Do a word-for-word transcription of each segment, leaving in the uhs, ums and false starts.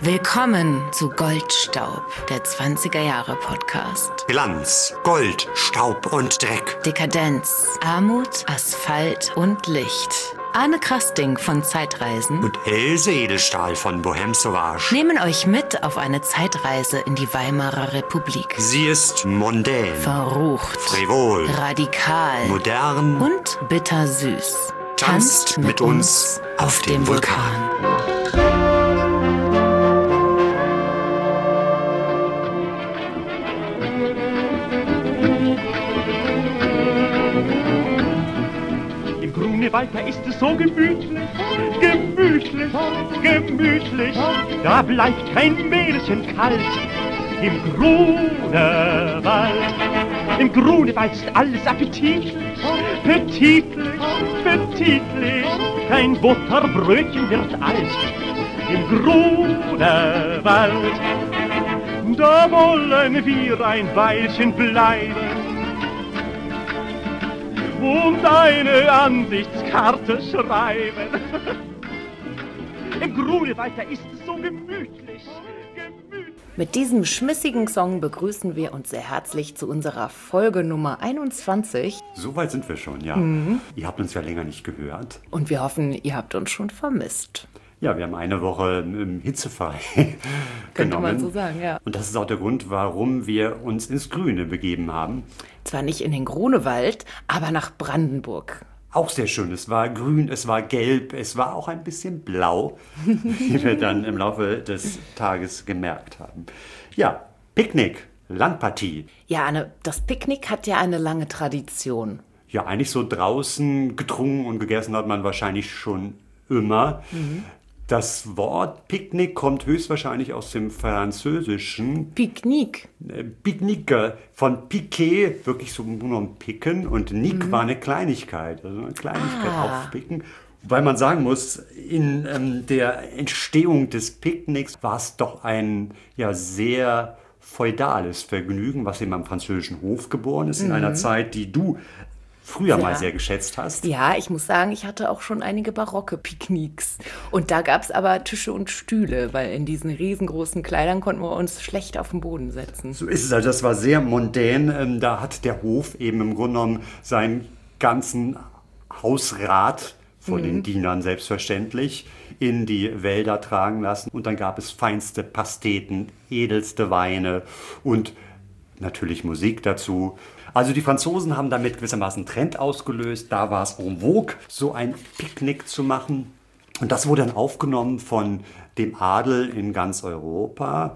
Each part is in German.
Willkommen zu Goldstaub, der zwanziger Jahre Podcast. Glanz, Gold, Staub und Dreck. Dekadenz, Armut, Asphalt und Licht. Arne Krasting von Zeitreisen und Else Edelstahl von Bohème Sauvage nehmen euch mit auf eine Zeitreise in die Weimarer Republik. Sie ist mondän, verrucht, frivol, radikal, modern und bittersüß. Tanzt mit, mit uns auf dem Vulkan. Vulkan. Grunewald, da ist es so gemütlich, gemütlich, gemütlich. Da bleibt kein Mädchen kalt im Grunewald. Im Grunewald ist alles appetitlich, appetitlich, appetitlich. Kein Butterbrötchen wird alt im Grunewald. Da wollen wir ein Weilchen bleiben und eine Ansichtskarte schreiben. Im Grunewald, da ist es so gemütlich, gemütlich. Mit diesem schmissigen Song begrüßen wir uns sehr herzlich zu unserer Folge Nummer einundzwanzig. So weit sind wir schon, ja. Mhm. Ihr habt uns ja länger nicht gehört. Und wir hoffen, ihr habt uns schon vermisst. Ja, wir haben eine Woche ähm, hitzefrei Könnte genommen. man so sagen, ja. Und das ist auch der Grund, warum wir uns ins Grüne begeben haben. Zwar nicht in den Grunewald, aber nach Brandenburg. Auch sehr schön. Es war grün, es war gelb, es war auch ein bisschen blau, wie wir dann im Laufe des Tages gemerkt haben. Ja, Picknick, Landpartie. Ja, Anne, das Picknick hat ja eine lange Tradition. Ja, eigentlich so draußen getrunken und gegessen hat man wahrscheinlich schon immer. Mhm. Das Wort Picknick kommt höchstwahrscheinlich aus dem Französischen. Picknick. Picknick, von Piquet, wirklich so nur ein Picken. Und Nick mhm. war eine Kleinigkeit, also eine Kleinigkeit ah. aufpicken. Wobei man sagen muss, in ähm, der Entstehung des Picknicks war es doch ein ja, sehr feudales Vergnügen, was eben am französischen Hof geboren ist, mhm. in einer Zeit, die du früher ja. mal sehr geschätzt hast. Ja, ich muss sagen, ich hatte auch schon einige barocke Picknicks. Und da gab es aber Tische und Stühle, weil in diesen riesengroßen Kleidern konnten wir uns schlecht auf den Boden setzen. So ist es, also das war sehr mondän. Da hat der Hof eben im Grunde genommen seinen ganzen Hausrat von mhm. den Dienern selbstverständlich in die Wälder tragen lassen. Und dann gab es feinste Pasteten, edelste Weine und natürlich Musik dazu. Also die Franzosen haben damit gewissermaßen einen Trend ausgelöst. Da war es en vogue, so ein Picknick zu machen. Und das wurde dann aufgenommen von dem Adel in ganz Europa.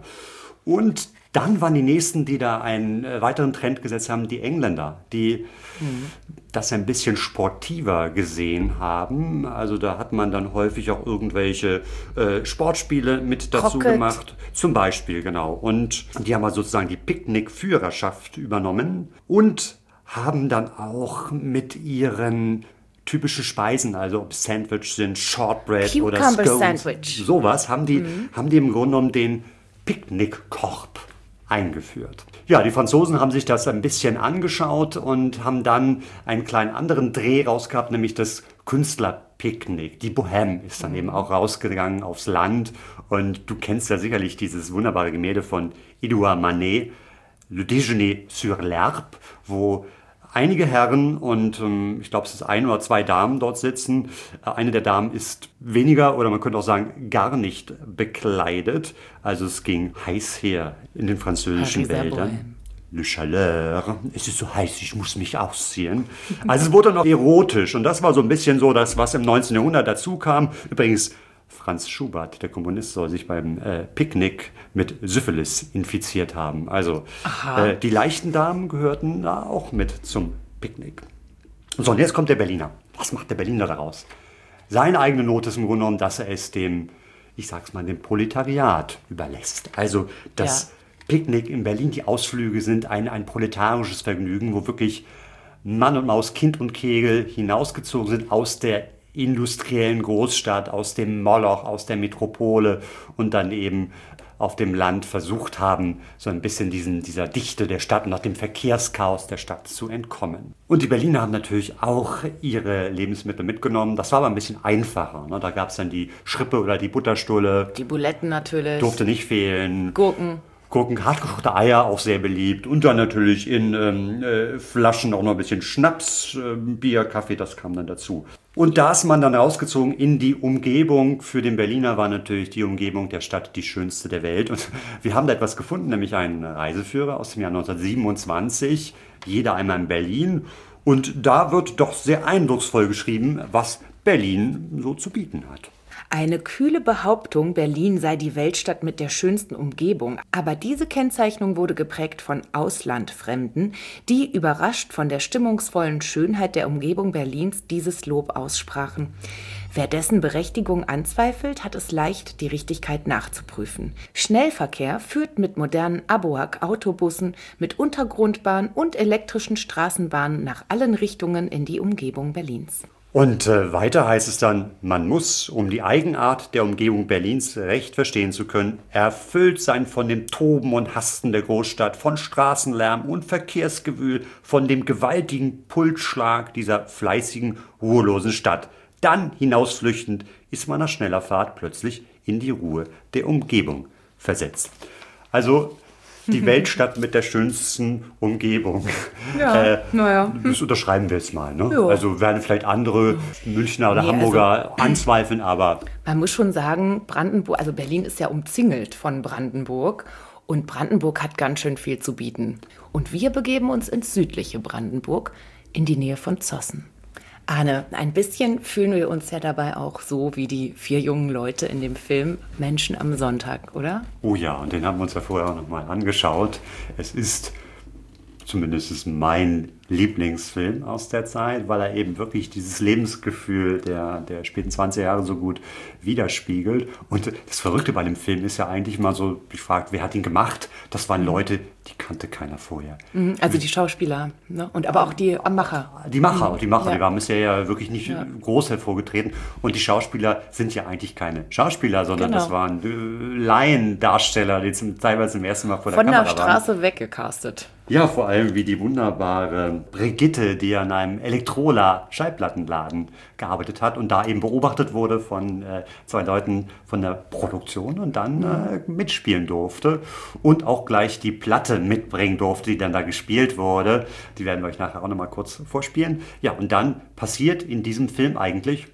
Und dann waren die Nächsten, die da einen weiteren Trend gesetzt haben, die Engländer, die mhm. das ein bisschen sportiver gesehen haben. Also da hat man dann häufig auch irgendwelche äh, Sportspiele mit dazu Crockett. gemacht. Zum Beispiel, genau. Und die haben also sozusagen die Picknick-Führerschaft übernommen und haben dann auch mit ihren typische Speisen, also ob Sandwich sind, Shortbread Cucumber oder Scones, Sandwich. sowas, haben die, mhm. haben die im Grunde genommen den Picknickkorb eingeführt. Ja, die Franzosen haben sich das ein bisschen angeschaut und haben dann einen kleinen anderen Dreh rausgehabt, nämlich das Künstlerpicknick. Die Bohème ist dann mhm. eben auch rausgegangen aufs Land. Und du kennst ja sicherlich dieses wunderbare Gemälde von Edouard Manet, Le Déjeuner sur l'Herbe, wo einige Herren und ähm, ich glaube, es ist ein oder zwei Damen dort sitzen. Äh, eine der Damen ist weniger oder man könnte auch sagen gar nicht bekleidet. Also es ging heiß her in den französischen Pariser Wäldern. Bohème. Le Chaleur, es ist so heiß, ich muss mich ausziehen. Also es wurde noch erotisch und das war so ein bisschen so das, was im neunzehnten Jahrhundert dazu kam. Übrigens, Franz Schubert, der Komponist, soll sich beim äh, Picknick mit Syphilis infiziert haben. Also äh, die leichten Damen gehörten da auch mit zum Picknick. So, und jetzt kommt der Berliner. Was macht der Berliner daraus? Seine eigene Note ist im Grunde genommen, dass er es dem, ich sag's mal, dem Proletariat überlässt. Also das ja. Picknick in Berlin, die Ausflüge sind ein, ein proletarisches Vergnügen, wo wirklich Mann und Maus, Kind und Kegel hinausgezogen sind aus der industriellen Großstadt, aus dem Moloch, aus der Metropole und dann eben auf dem Land versucht haben, so ein bisschen diesen, dieser Dichte der Stadt und auch dem Verkehrschaos der Stadt zu entkommen. Und die Berliner haben natürlich auch ihre Lebensmittel mitgenommen. Das war aber ein bisschen einfacher. Ne? Da gab es dann die Schrippe oder die Butterstulle. Die Buletten natürlich. Durfte nicht fehlen. Gurken. Gurken, hartgekochte Eier, auch sehr beliebt. Und dann natürlich in ähm, äh, Flaschen auch noch ein bisschen Schnaps, äh, Bier, Kaffee, das kam dann dazu. Und da ist man dann rausgezogen in die Umgebung. Für den Berliner war natürlich die Umgebung der Stadt die schönste der Welt. Und wir haben da etwas gefunden, nämlich einen Reiseführer aus dem Jahr neunzehnhundertsiebenundzwanzig. Jeder einmal in Berlin. Und da wird doch sehr eindrucksvoll geschrieben, was Berlin so zu bieten hat. Eine kühle Behauptung, Berlin sei die Weltstadt mit der schönsten Umgebung. Aber diese Kennzeichnung wurde geprägt von Auslandfremden, die überrascht von der stimmungsvollen Schönheit der Umgebung Berlins dieses Lob aussprachen. Wer dessen Berechtigung anzweifelt, hat es leicht, die Richtigkeit nachzuprüfen. Schnellverkehr führt mit modernen Aboak-Autobussen, mit Untergrundbahn und elektrischen Straßenbahnen nach allen Richtungen in die Umgebung Berlins. Und äh, weiter heißt es dann, man muss, um die Eigenart der Umgebung Berlins recht verstehen zu können, erfüllt sein von dem Toben und Hasten der Großstadt, von Straßenlärm und Verkehrsgewühl, von dem gewaltigen Pulsschlag dieser fleißigen, ruhelosen Stadt. Dann hinausflüchtend ist man nach schneller Fahrt plötzlich in die Ruhe der Umgebung versetzt. Also die Weltstadt mit der schönsten Umgebung. Ja, äh, naja. Das unterschreiben wir jetzt mal. Ne? Jo. Also werden vielleicht andere Münchner oder Nee, Hamburger also, anzweifeln, aber... Man muss schon sagen, Brandenburg, also Berlin ist ja umzingelt von Brandenburg. Und Brandenburg hat ganz schön viel zu bieten. Und wir begeben uns ins südliche Brandenburg, in die Nähe von Zossen. Arne, ein bisschen fühlen wir uns ja dabei auch so wie die vier jungen Leute in dem Film Menschen am Sonntag, oder? Oh ja, und den haben wir uns ja vorher auch noch mal angeschaut. Es ist zumindest mein Lieblingsfilm aus der Zeit, weil er eben wirklich dieses Lebensgefühl der, der späten zwanziger Jahre so gut widerspiegelt. Und das Verrückte bei dem Film ist ja eigentlich mal so, ich frage, wer hat ihn gemacht? Das waren Leute, die kannte keiner vorher. Also die Schauspieler, ne? Und aber auch die Macher. Die Macher, die Macher, Ja. die waren bisher ja wirklich nicht Ja. groß hervorgetreten. Und die Schauspieler sind ja eigentlich keine Schauspieler, sondern Genau. das waren äh, Laiendarsteller, die zum, teilweise zum ersten Mal vor Von der der Kamera waren. Straße weggecastet. Ja, vor allem wie die wunderbare Brigitte, die an einem Elektrola-Schallplattenladen gearbeitet hat und da eben beobachtet wurde von äh, zwei Leuten von der Produktion und dann äh, mitspielen durfte und auch gleich die Platte mitbringen durfte, die dann da gespielt wurde. Die werden wir euch nachher auch nochmal kurz vorspielen. Ja, und dann passiert in diesem Film eigentlich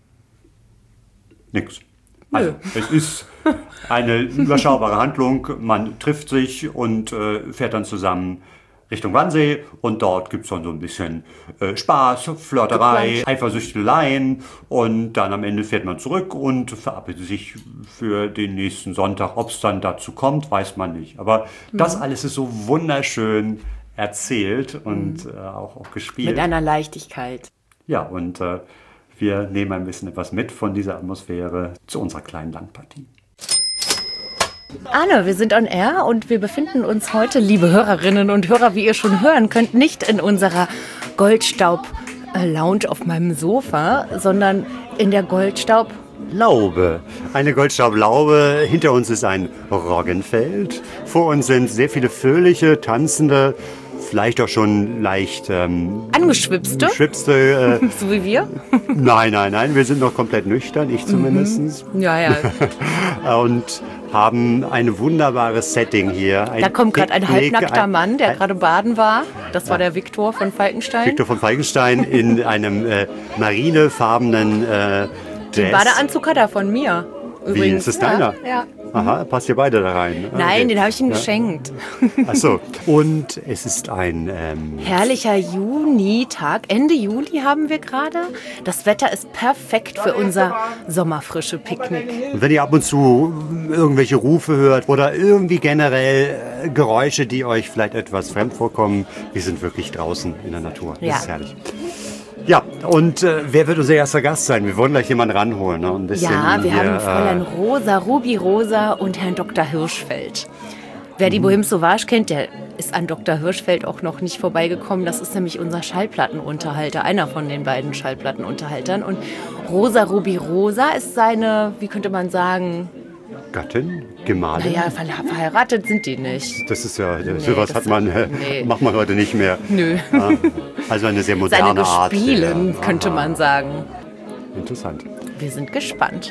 nichts. Also, es ist eine überschaubare Handlung. Man trifft sich und äh, fährt dann zusammen Richtung Wannsee und dort gibt es dann so ein bisschen äh, Spaß, Flirterei, Geplant. Eifersüchteleien und dann am Ende fährt man zurück und verabredet sich für den nächsten Sonntag. Ob es dann dazu kommt, weiß man nicht. Aber mhm. das alles ist so wunderschön erzählt und äh, auch, auch gespielt. Mit einer Leichtigkeit. Ja, und äh, wir nehmen ein bisschen etwas mit von dieser Atmosphäre zu unserer kleinen Landpartie. Arne, wir sind on air und wir befinden uns heute, liebe Hörerinnen und Hörer, wie ihr schon hören könnt, nicht in unserer Goldstaub-Lounge auf meinem Sofa, sondern in der Goldstaub- Laube. Eine Goldstaublaube. Hinter uns ist ein Roggenfeld. Vor uns sind sehr viele fröhliche, tanzende, vielleicht auch schon leicht ähm, Angeschwipste, geschwipste. Äh, so wie wir. nein, nein, nein, wir sind noch komplett nüchtern, ich zumindest. Ja, ja. Und haben ein wunderbares Setting hier. Ein Da kommt gerade ein Picknick, halbnackter ein- Mann, der ein- gerade baden war. Das war der Viktor von Falkenstein. Viktor von Falkenstein in einem äh, marinefarbenen äh, Den Dress. Badeanzug hat er von mir. Übrigens. Wie, ist das deiner? Ja. ja. Aha, passt ihr beide da rein? Nein, Okay. den habe ich ihm Ja. geschenkt. Ach so. Und es ist ein ähm, Herrlicher Junitag. Ende Juli haben wir gerade. Das Wetter ist perfekt für unser sommerfrische Picknick. Und wenn ihr ab und zu irgendwelche Rufe hört oder irgendwie generell äh, Geräusche, die euch vielleicht etwas fremd vorkommen, wir sind wirklich draußen in der Natur. Das Ja. ist herrlich. Ja, und äh, wer wird unser erster Gast sein? Wir wollen gleich jemanden ranholen. Ne? Ein bisschen Ja, wir hier, haben Fräulein äh, Rosa, Ruby Rosa und Herrn Doktor Hirschfeld. Wer die Bohème Sauvage kennt, der ist an Doktor Hirschfeld auch noch nicht vorbeigekommen. Das ist nämlich unser Schallplattenunterhalter, einer von den beiden Schallplattenunterhaltern. Und Rosa, Ruby Rosa ist seine, wie könnte man sagen, Gattin? Gemahlin? Naja, verhe- verheiratet sind die nicht. Das ist ja, Nee, sowas das hat man, äh, nee. macht man heute nicht mehr. Nö. Ja, also eine sehr moderne Seine Art. Gespielen, der- könnte Aha, man sagen. Interessant. Wir sind gespannt.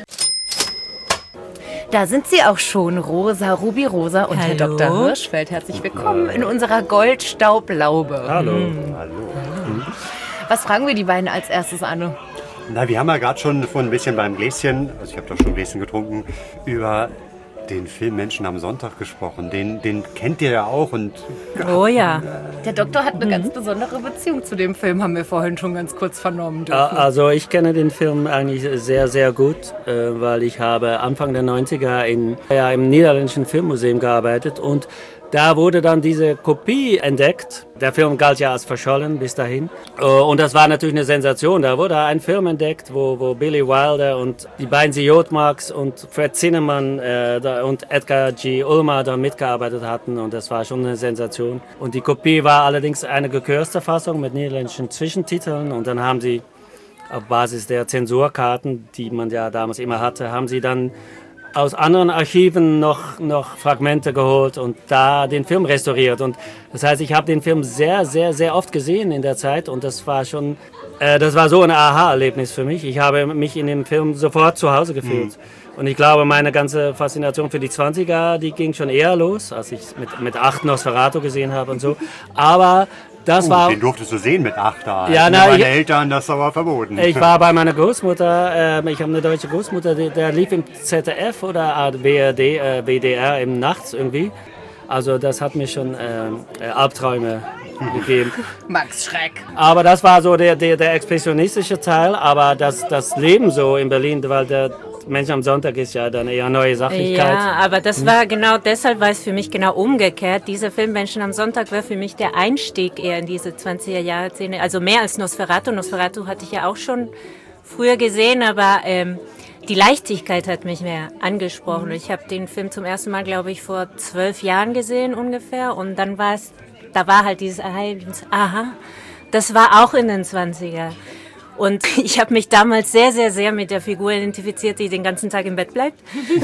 Da sind sie auch schon, Rosa, Ruby Rosa und Herr Hallo. Doktor Hirschfeld. Herzlich willkommen in unserer Goldstaublaube. Hallo. Hallo. Was fragen wir die beiden als erstes, Anne? Na, wir haben ja gerade schon vor ein bisschen beim Gläschen, also ich habe doch schon ein Gläschen getrunken, über den Film Menschen am Sonntag gesprochen. Den, den kennt ihr ja auch und Oh ja. Der Doktor hat eine ganz besondere Beziehung zu dem Film, haben wir vorhin schon ganz kurz vernommen dürfen. Also ich kenne den Film eigentlich sehr, sehr gut, äh, weil ich habe Anfang der neunziger in, ja, im Niederländischen Filmmuseum gearbeitet und da wurde dann diese Kopie entdeckt. Der Film galt ja als verschollen bis dahin. Äh, Und das war natürlich eine Sensation. Da wurde ein Film entdeckt, wo, wo Billy Wilder und die beiden Siotmarks und Fred Zinnemann äh, da, und Edgar G. Ulmer da mitgearbeitet hatten. Und das war schon eine Sensation. Und die Kopie war allerdings eine gekürzte Fassung mit niederländischen Zwischentiteln. Und dann haben sie auf Basis der Zensurkarten, die man ja damals immer hatte, haben sie dann aus anderen Archiven noch, noch Fragmente geholt und da den Film restauriert. Und das heißt, ich habe den Film sehr, sehr, sehr oft gesehen in der Zeit und das war schon, äh, das war so ein Aha-Erlebnis für mich. Ich habe mich in dem Film sofort zu Hause gefühlt. Mhm. Und ich glaube, meine ganze Faszination für die zwanziger, die ging schon eher los, als ich mit, mit acht Nosferatu gesehen habe und so. Aber das uh, war... den durftest du sehen mit acht Jahren. Ja, na, meine ich- Eltern das aber verboten. Ich war bei meiner Großmutter, äh, ich habe eine deutsche Großmutter, die, der lief im Z D F oder B R D, äh, B D R im Nachts irgendwie. Also das hat mir schon äh, Albträume gegeben. Max Schreck. Aber das war so der, der, der expressionistische Teil, aber das, das Leben so in Berlin, weil der Mensch am Sonntag ist ja dann eher neue Sachlichkeit. Ja, aber das war genau deshalb, war es für mich genau umgekehrt. Dieser Film Menschen am Sonntag war für mich der Einstieg eher in diese zwanziger-Jahre-Szene. Also mehr als Nosferatu. Nosferatu hatte ich ja auch schon früher gesehen, aber ähm, die Leichtigkeit hat mich mehr angesprochen. Ich habe den Film zum ersten Mal, glaube ich, vor zwölf Jahren gesehen ungefähr. Und dann war es, da war halt dieses Erlebnis, aha, das war auch in den zwanziger. Und ich habe mich damals sehr, sehr, sehr mit der Figur identifiziert, die den ganzen Tag im Bett bleibt.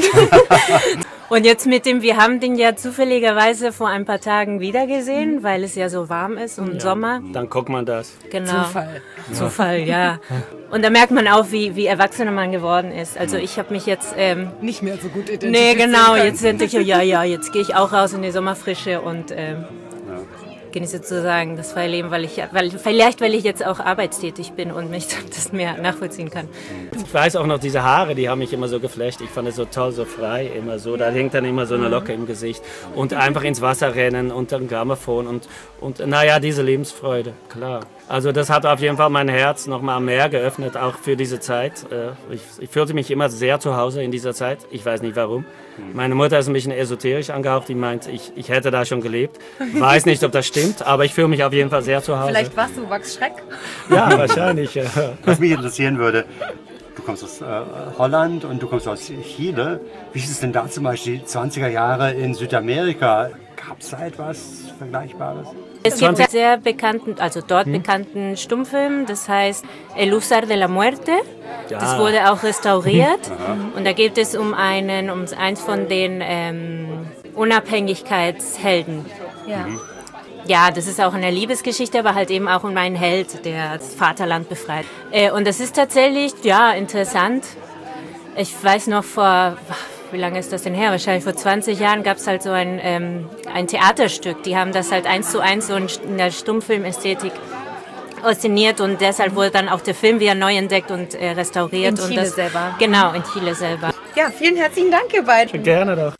Und jetzt mit dem, wir haben den ja zufälligerweise vor ein paar Tagen wieder gesehen, weil es ja so warm ist und Sommer. Dann guckt man das. Genau. Zufall. Zufall, ja. Und da merkt man auch, wie, wie erwachsener man geworden ist. Also ich habe mich jetzt... Ähm, Nicht mehr so gut nee, identifizieren genau, können. jetzt denke ich, ja, ja, jetzt gehe ich auch raus in die Sommerfrische und... Ähm, genieße sozusagen das freie Leben, weil ich, weil, vielleicht weil ich jetzt auch arbeitstätig bin und mich das mehr nachvollziehen kann. Ich weiß auch noch, diese Haare, die haben mich immer so geflasht. Ich fand es so toll, so frei, immer so. Da hängt dann immer so eine Locke im Gesicht. Und einfach ins Wasser rennen und dann Grammophon und, und naja, diese Lebensfreude, klar. Also das hat auf jeden Fall mein Herz noch mal mehr geöffnet, auch für diese Zeit. Ich, ich fühlte mich immer sehr zu Hause in dieser Zeit. Ich weiß nicht warum. Meine Mutter ist ein bisschen esoterisch angehaucht. Die meint, ich, ich hätte da schon gelebt. Weiß nicht, ob das stimmt, aber ich fühle mich auf jeden Fall sehr zu Hause. Vielleicht warst du Max Schreck? Ja, wahrscheinlich. Ja. Was mich interessieren würde, du kommst aus äh, Holland und du kommst aus Chile. Wie ist es denn da zum Beispiel die zwanziger Jahre in Südamerika? Gab es da etwas Vergleichbares? Es gibt einen sehr bekannten, also dort hm? bekannten Stummfilm, das heißt El Húsar de la Muerte. Ja. Das wurde auch restauriert. Und da geht es um einen, um eins von den ähm, Unabhängigkeitshelden. Ja. Ja, das ist auch eine Liebesgeschichte, aber halt eben auch um einen Held, der das Vaterland befreit. Äh, und das ist tatsächlich, ja, interessant. Ich weiß noch vor, wie lange ist das denn her? Wahrscheinlich vor zwanzig Jahren gab es halt so ein, ähm, ein Theaterstück. Die haben das halt eins zu eins so in der Stummfilmästhetik inszeniert und deshalb wurde dann auch der Film wieder neu entdeckt und äh, restauriert. In und Chile das, selber. Genau, in Chile selber. Ja, vielen herzlichen Dank, ihr beiden. Gerne doch.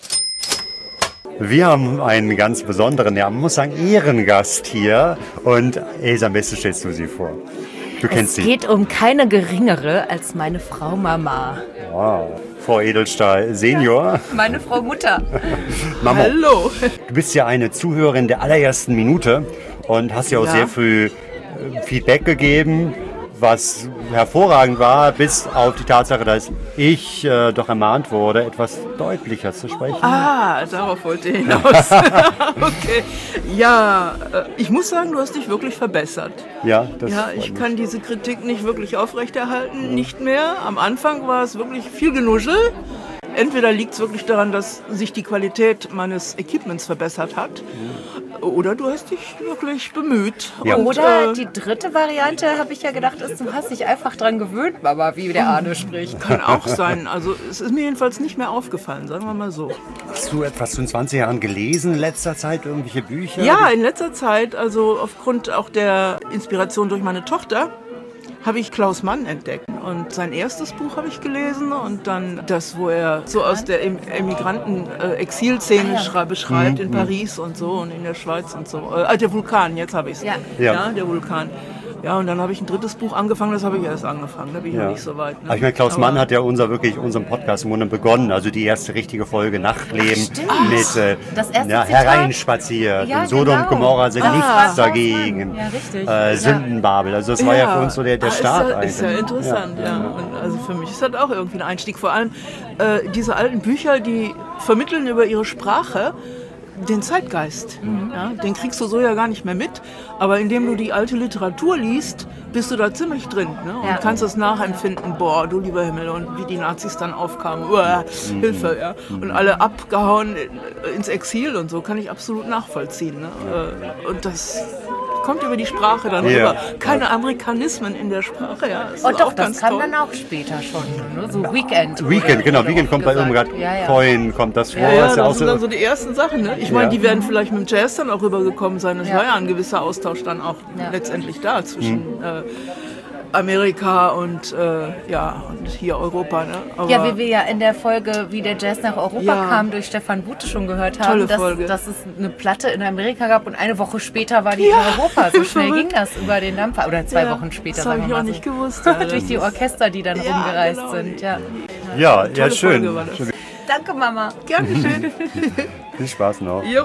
Wir haben einen ganz besonderen, ja, man muss sagen, Ehrengast hier. Und Elsa, am besten stellst du sie vor. Du kennst Es sie. geht um keine geringere als meine Frau Mama. Wow. Frau Edelstahl Senior. Meine Frau Mutter. Mama, Hallo. du bist ja eine Zuhörerin der allerersten Minute und hast ja auch Ja. sehr früh äh, Feedback gegeben, was hervorragend war, bis auf die Tatsache, dass ich äh, doch ermahnt wurde, etwas deutlicher zu sprechen. Ah, darauf wollte ich hinaus. Okay. Ja, äh, ich muss sagen, du hast dich wirklich verbessert. Ja, das Ja, freut ich mich. kann diese Kritik nicht wirklich aufrechterhalten, nicht mehr. Am Anfang war es wirklich viel Genuschel. entweder liegt es wirklich daran, dass sich die Qualität meines Equipments verbessert hat, oder du hast dich wirklich bemüht. Ja. Und, Oder äh, die dritte Variante, habe ich ja gedacht, ist, du hast dich einfach dran gewöhnt, Mama, wie der Arne spricht. kann auch sein. Also es ist mir jedenfalls nicht mehr aufgefallen, sagen wir mal so. Hast du etwas zu den zwanzig Jahren gelesen in letzter Zeit, irgendwelche Bücher? Ja, in letzter Zeit, also aufgrund auch der Inspiration durch meine Tochter, habe ich Klaus Mann entdeckt. Und sein erstes Buch habe ich gelesen und dann das, wo er so aus der Em- Emigranten-Exilszene schra- beschreibt in Paris und so und in der Schweiz und so. Äh, der Vulkan, jetzt habe ich es. Ja. Ja. Ja, der Vulkan. Ja, und dann habe ich ein drittes Buch angefangen, das habe ich erst angefangen, da bin ich Ja. noch nicht so weit. Ne? Aber ich meine, Klaus Aber- Mann hat ja unser, wirklich unseren Podcast im Grunde begonnen, also die erste richtige Folge Nachtleben mit äh, Das erste ja, Zitat? hereinspaziert. Ja, und Sodom und genau. Gomorra sind Ah, nichts Klaus dagegen. Mann. Ja, richtig. Äh, Ja. Sündenbabel, also das war ja, für uns so der, der Ah, Start ist ja, eigentlich. ist ja interessant, ja. Und also für mich ist das auch irgendwie ein Einstieg. Vor allem äh, diese alten Bücher, die vermitteln über ihre Sprache den Zeitgeist. Ja, den kriegst du so ja gar nicht mehr mit. Aber indem du die alte Literatur liest, bist du da ziemlich drin. Ne? Und Ja. kannst es nachempfinden. Boah, du lieber Himmel. Und wie die Nazis dann aufkamen. Uah, Hilfe. Ja. Und alle abgehauen ins Exil und so. Kann ich absolut nachvollziehen. Ne? Äh, Und das kommt über die Sprache dann Ja. rüber. Keine Amerikanismen in der Sprache. Ja. Das Oh ist doch, auch das ganz kam toll. dann auch später schon. Ne? So Weekend. Weekend, genau, wurde Weekend oft kommt bei gesagt. Irmgard Ja, ja. Coin, kommt das vor. Ja, ja, ist ja auch das sind so, dann so die ersten Sachen. Ne? Ich meine, Ja. die werden vielleicht mit dem Jazz dann auch rübergekommen sein. Es Ja. war ja ein gewisser Austausch dann auch Ja. letztendlich da zwischen Mhm. äh, Amerika und, äh, ja, und hier Europa. Ne? Aber Ja, wie wir ja in der Folge, wie der Jazz nach Europa Ja. kam, durch Stefan Bute schon gehört haben, Tolle dass, Folge. dass es eine Platte in Amerika gab und eine Woche später war die in Europa. So schnell verrückt. ging das über den Dampfer. Oder zwei ja, Wochen später, das habe sagen ich wir auch mal nicht so. gewusst. Ja, Durch die Orchester, die dann Ja, rumgereist genau. sind. Ja. ja, ja, Tolle schön. Folge war das. Danke, Mama. Gern geschehen. Viel Spaß noch. Jo.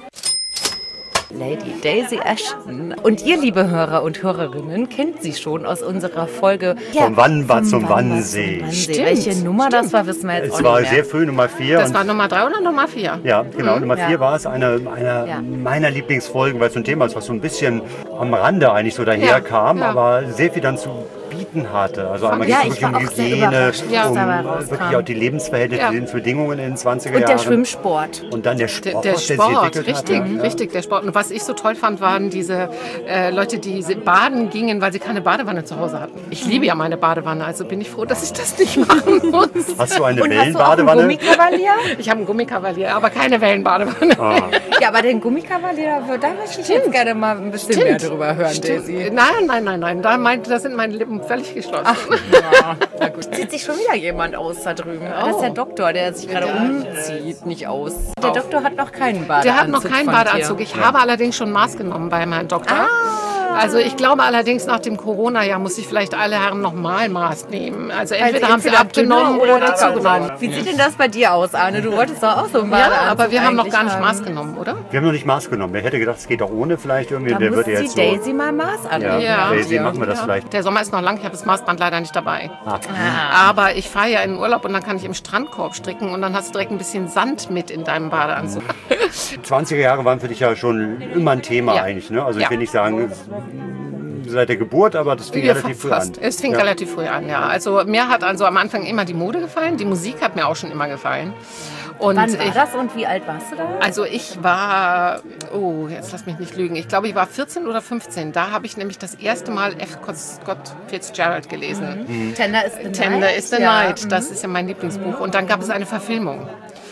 Lady Daisy Ashton. Und ihr, liebe Hörer und Hörerinnen, kennt sie schon aus unserer Folge Vom Wannbad zum Wannbad Wannsee. zum Wannsee. Stimmt, Welche Nummer das war, wissen wir jetzt Es auch war nicht sehr mehr. früh Nummer vier. Das und- war Nummer drei oder Nummer vier? Ja, genau. Nummer Ja. vier war es, eine, eine Ja. meiner Lieblingsfolgen, weil es so ein Thema ist, was so ein bisschen am Rande eigentlich so daherkam, Ja, ja. aber sehr viel dann zu bieten hatte. Also einmal Ja, geht es ich wirklich war um auch sehr Hygiene, überrascht, was um dabei äh, rauskam. wirklich auch die Lebensverhältnisse, Ja. die Lebensbedingungen in den zwanziger Und Jahren. der Schwimmsport. Und dann der Der, Sport, der sich Sport, entwickelt richtig, hat. Ja. richtig, der Sport. Und was ich so toll fand, waren diese äh, Leute, die se- baden gingen, weil sie keine Badewanne zu Hause hatten. Ich liebe ja meine Badewanne, also bin ich froh, dass ich das nicht machen muss. Hast du eine Und hast du auch einen Wellenbadewanne? Gummikavalier? Ich habe einen Gummikavalier, aber keine Wellenbadewanne. Ja, aber den Gummikavalier, da möchte ich jetzt gerne mal ein bisschen mehr drüber hören, Daisy. Nein, nein, nein, nein, da, meint, da sind meine Lippen völlig geschlossen. Ja, na gut. Zieht sich schon wieder jemand aus da drüben. Das ist der Doktor, der sich gerade umzieht, nicht aus. Der Doktor hat noch keinen Badeanzug. Der hat noch keinen von Badeanzug. dir. Ich habe allerdings schon Maß genommen bei meinem Doktor. Also ich glaube allerdings, nach dem Corona-Jahr muss ich vielleicht alle Herren nochmal Maß nehmen. Also entweder haben sie entweder abgenommen dünner oder dicker zugenommen. geworden. Wie sieht denn das bei dir aus, Arne? Du wolltest doch auch so einen Ja, Badeanzug aber wir haben noch eigentlich gar nicht haben. Maß genommen, oder? Wir haben noch nicht Maß genommen. Wer hätte gedacht, es geht auch ohne vielleicht irgendwie. Da der muss würde die jetzt so. Daisy mal Maß Ja, anlegen. Ja. Daisy, Ja. machen wir das vielleicht. Der Sommer ist noch lang, ich habe das Maßband leider nicht dabei. Ah. Aber ich fahre ja in den Urlaub und dann kann ich im Strandkorb stricken und dann hast du direkt ein bisschen Sand mit in deinem Badeanzug. zwanziger Jahre waren für dich ja schon immer ein Thema Ja. eigentlich. Ne? Also ich Ja. will nicht sagen seit der Geburt, aber das fing Ja, relativ früh fast. an. Es fing Ja. relativ früh an, ja. Also mir hat also am Anfang immer die Mode gefallen, die Musik hat mir auch schon immer gefallen. Und Wann war ich, das und wie alt warst du da? Also ich war, oh, jetzt lass mich nicht lügen, ich glaube, ich war vierzehn oder fünfzehn. Da habe ich nämlich das erste Mal F. Scott Fitzgerald gelesen. Tender is the Tender Night. is the Ja. Night, das ist ja mein Lieblingsbuch. Und dann gab es eine Verfilmung.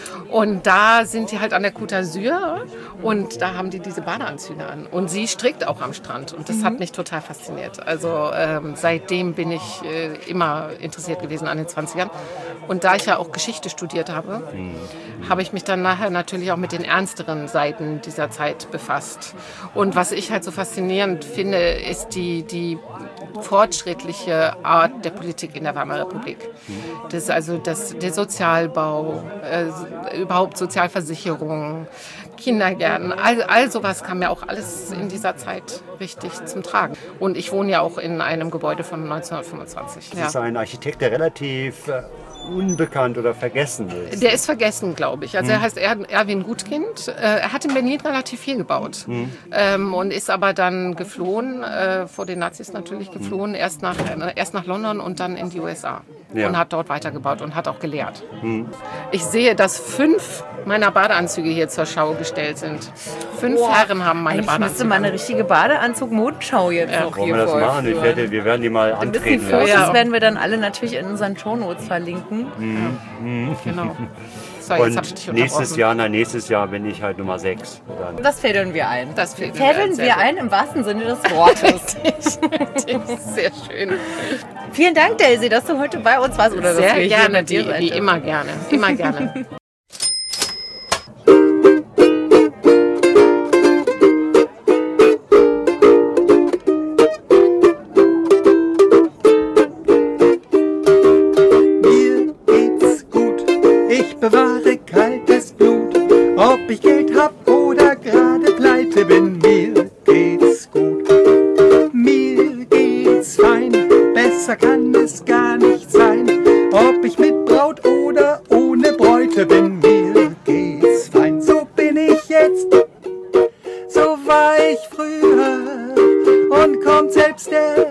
Und da sind die halt an der Côte d'Azur und da haben die diese Badeanzüge an. Und sie strickt auch am Strand und das hat mich total fasziniert. Also ähm, seitdem bin ich äh, immer interessiert gewesen an den zwanzigern. Und da ich ja auch Geschichte studiert habe, habe ich mich dann nachher natürlich auch mit den ernsteren Seiten dieser Zeit befasst. Und was ich halt so faszinierend finde, ist die, die fortschrittliche Art der Politik in der Weimarer Republik. Das ist also das, der Sozialbau, äh, überhaupt Sozialversicherung, Kindergärten, all, all sowas kam ja auch alles in dieser Zeit richtig zum Tragen. Und ich wohne ja auch in einem Gebäude von neunzehnhundertfünfundzwanzig. Das ist ein Architekt, der relativ äh, unbekannt oder vergessen ist. Der ist vergessen, glaube ich. Also er heißt Er- Erwin Gutkind. Äh, Er hat in Berlin relativ viel gebaut ähm, und ist aber dann geflohen, äh, vor den Nazis natürlich geflohen, erst nach, äh, erst nach London und dann in die U S A. Ja. und hat dort weitergebaut und hat auch gelehrt. Mhm. Ich sehe, dass fünf meiner Badeanzüge hier zur Schau gestellt sind. Fünf Boah, Herren haben meine eigentlich Badeanzüge. müsste man eine richtige Badeanzug-Modenschau jetzt Ja. noch Wollen hier wir das machen? Ich vorführen. werde, wir werden die mal Ein bisschen antreten Fotos lassen. Ja. werden wir dann alle natürlich in unseren Shownotes verlinken. Genau. So, jetzt hab ich dich Und nächstes unterbrochen. Jahr, nein, nächstes Jahr bin ich halt Nummer sechs. Dann. Das fädeln wir ein. Das fädeln wir fädeln ein, sehr wir gut. ein im wahrsten Sinne des Wortes. Sehr schön. Vielen Dank, Daisy, dass du heute bei uns warst. Oder dass Sehr wir hier gerne, mit dir wie, sein wie dürfen. immer gerne. Immer gerne. Mir geht's gut, ich bewahre kaltes Blut. Ob ich Geld hab oder gerade pleite bin, mir geht's gut. Mir geht's fein, besser kann es gar nicht sein. Ob ich mit Braut oder ohne Bräute bin, mir geht's fein. So bin ich jetzt, so war ich früher und kommt selbst der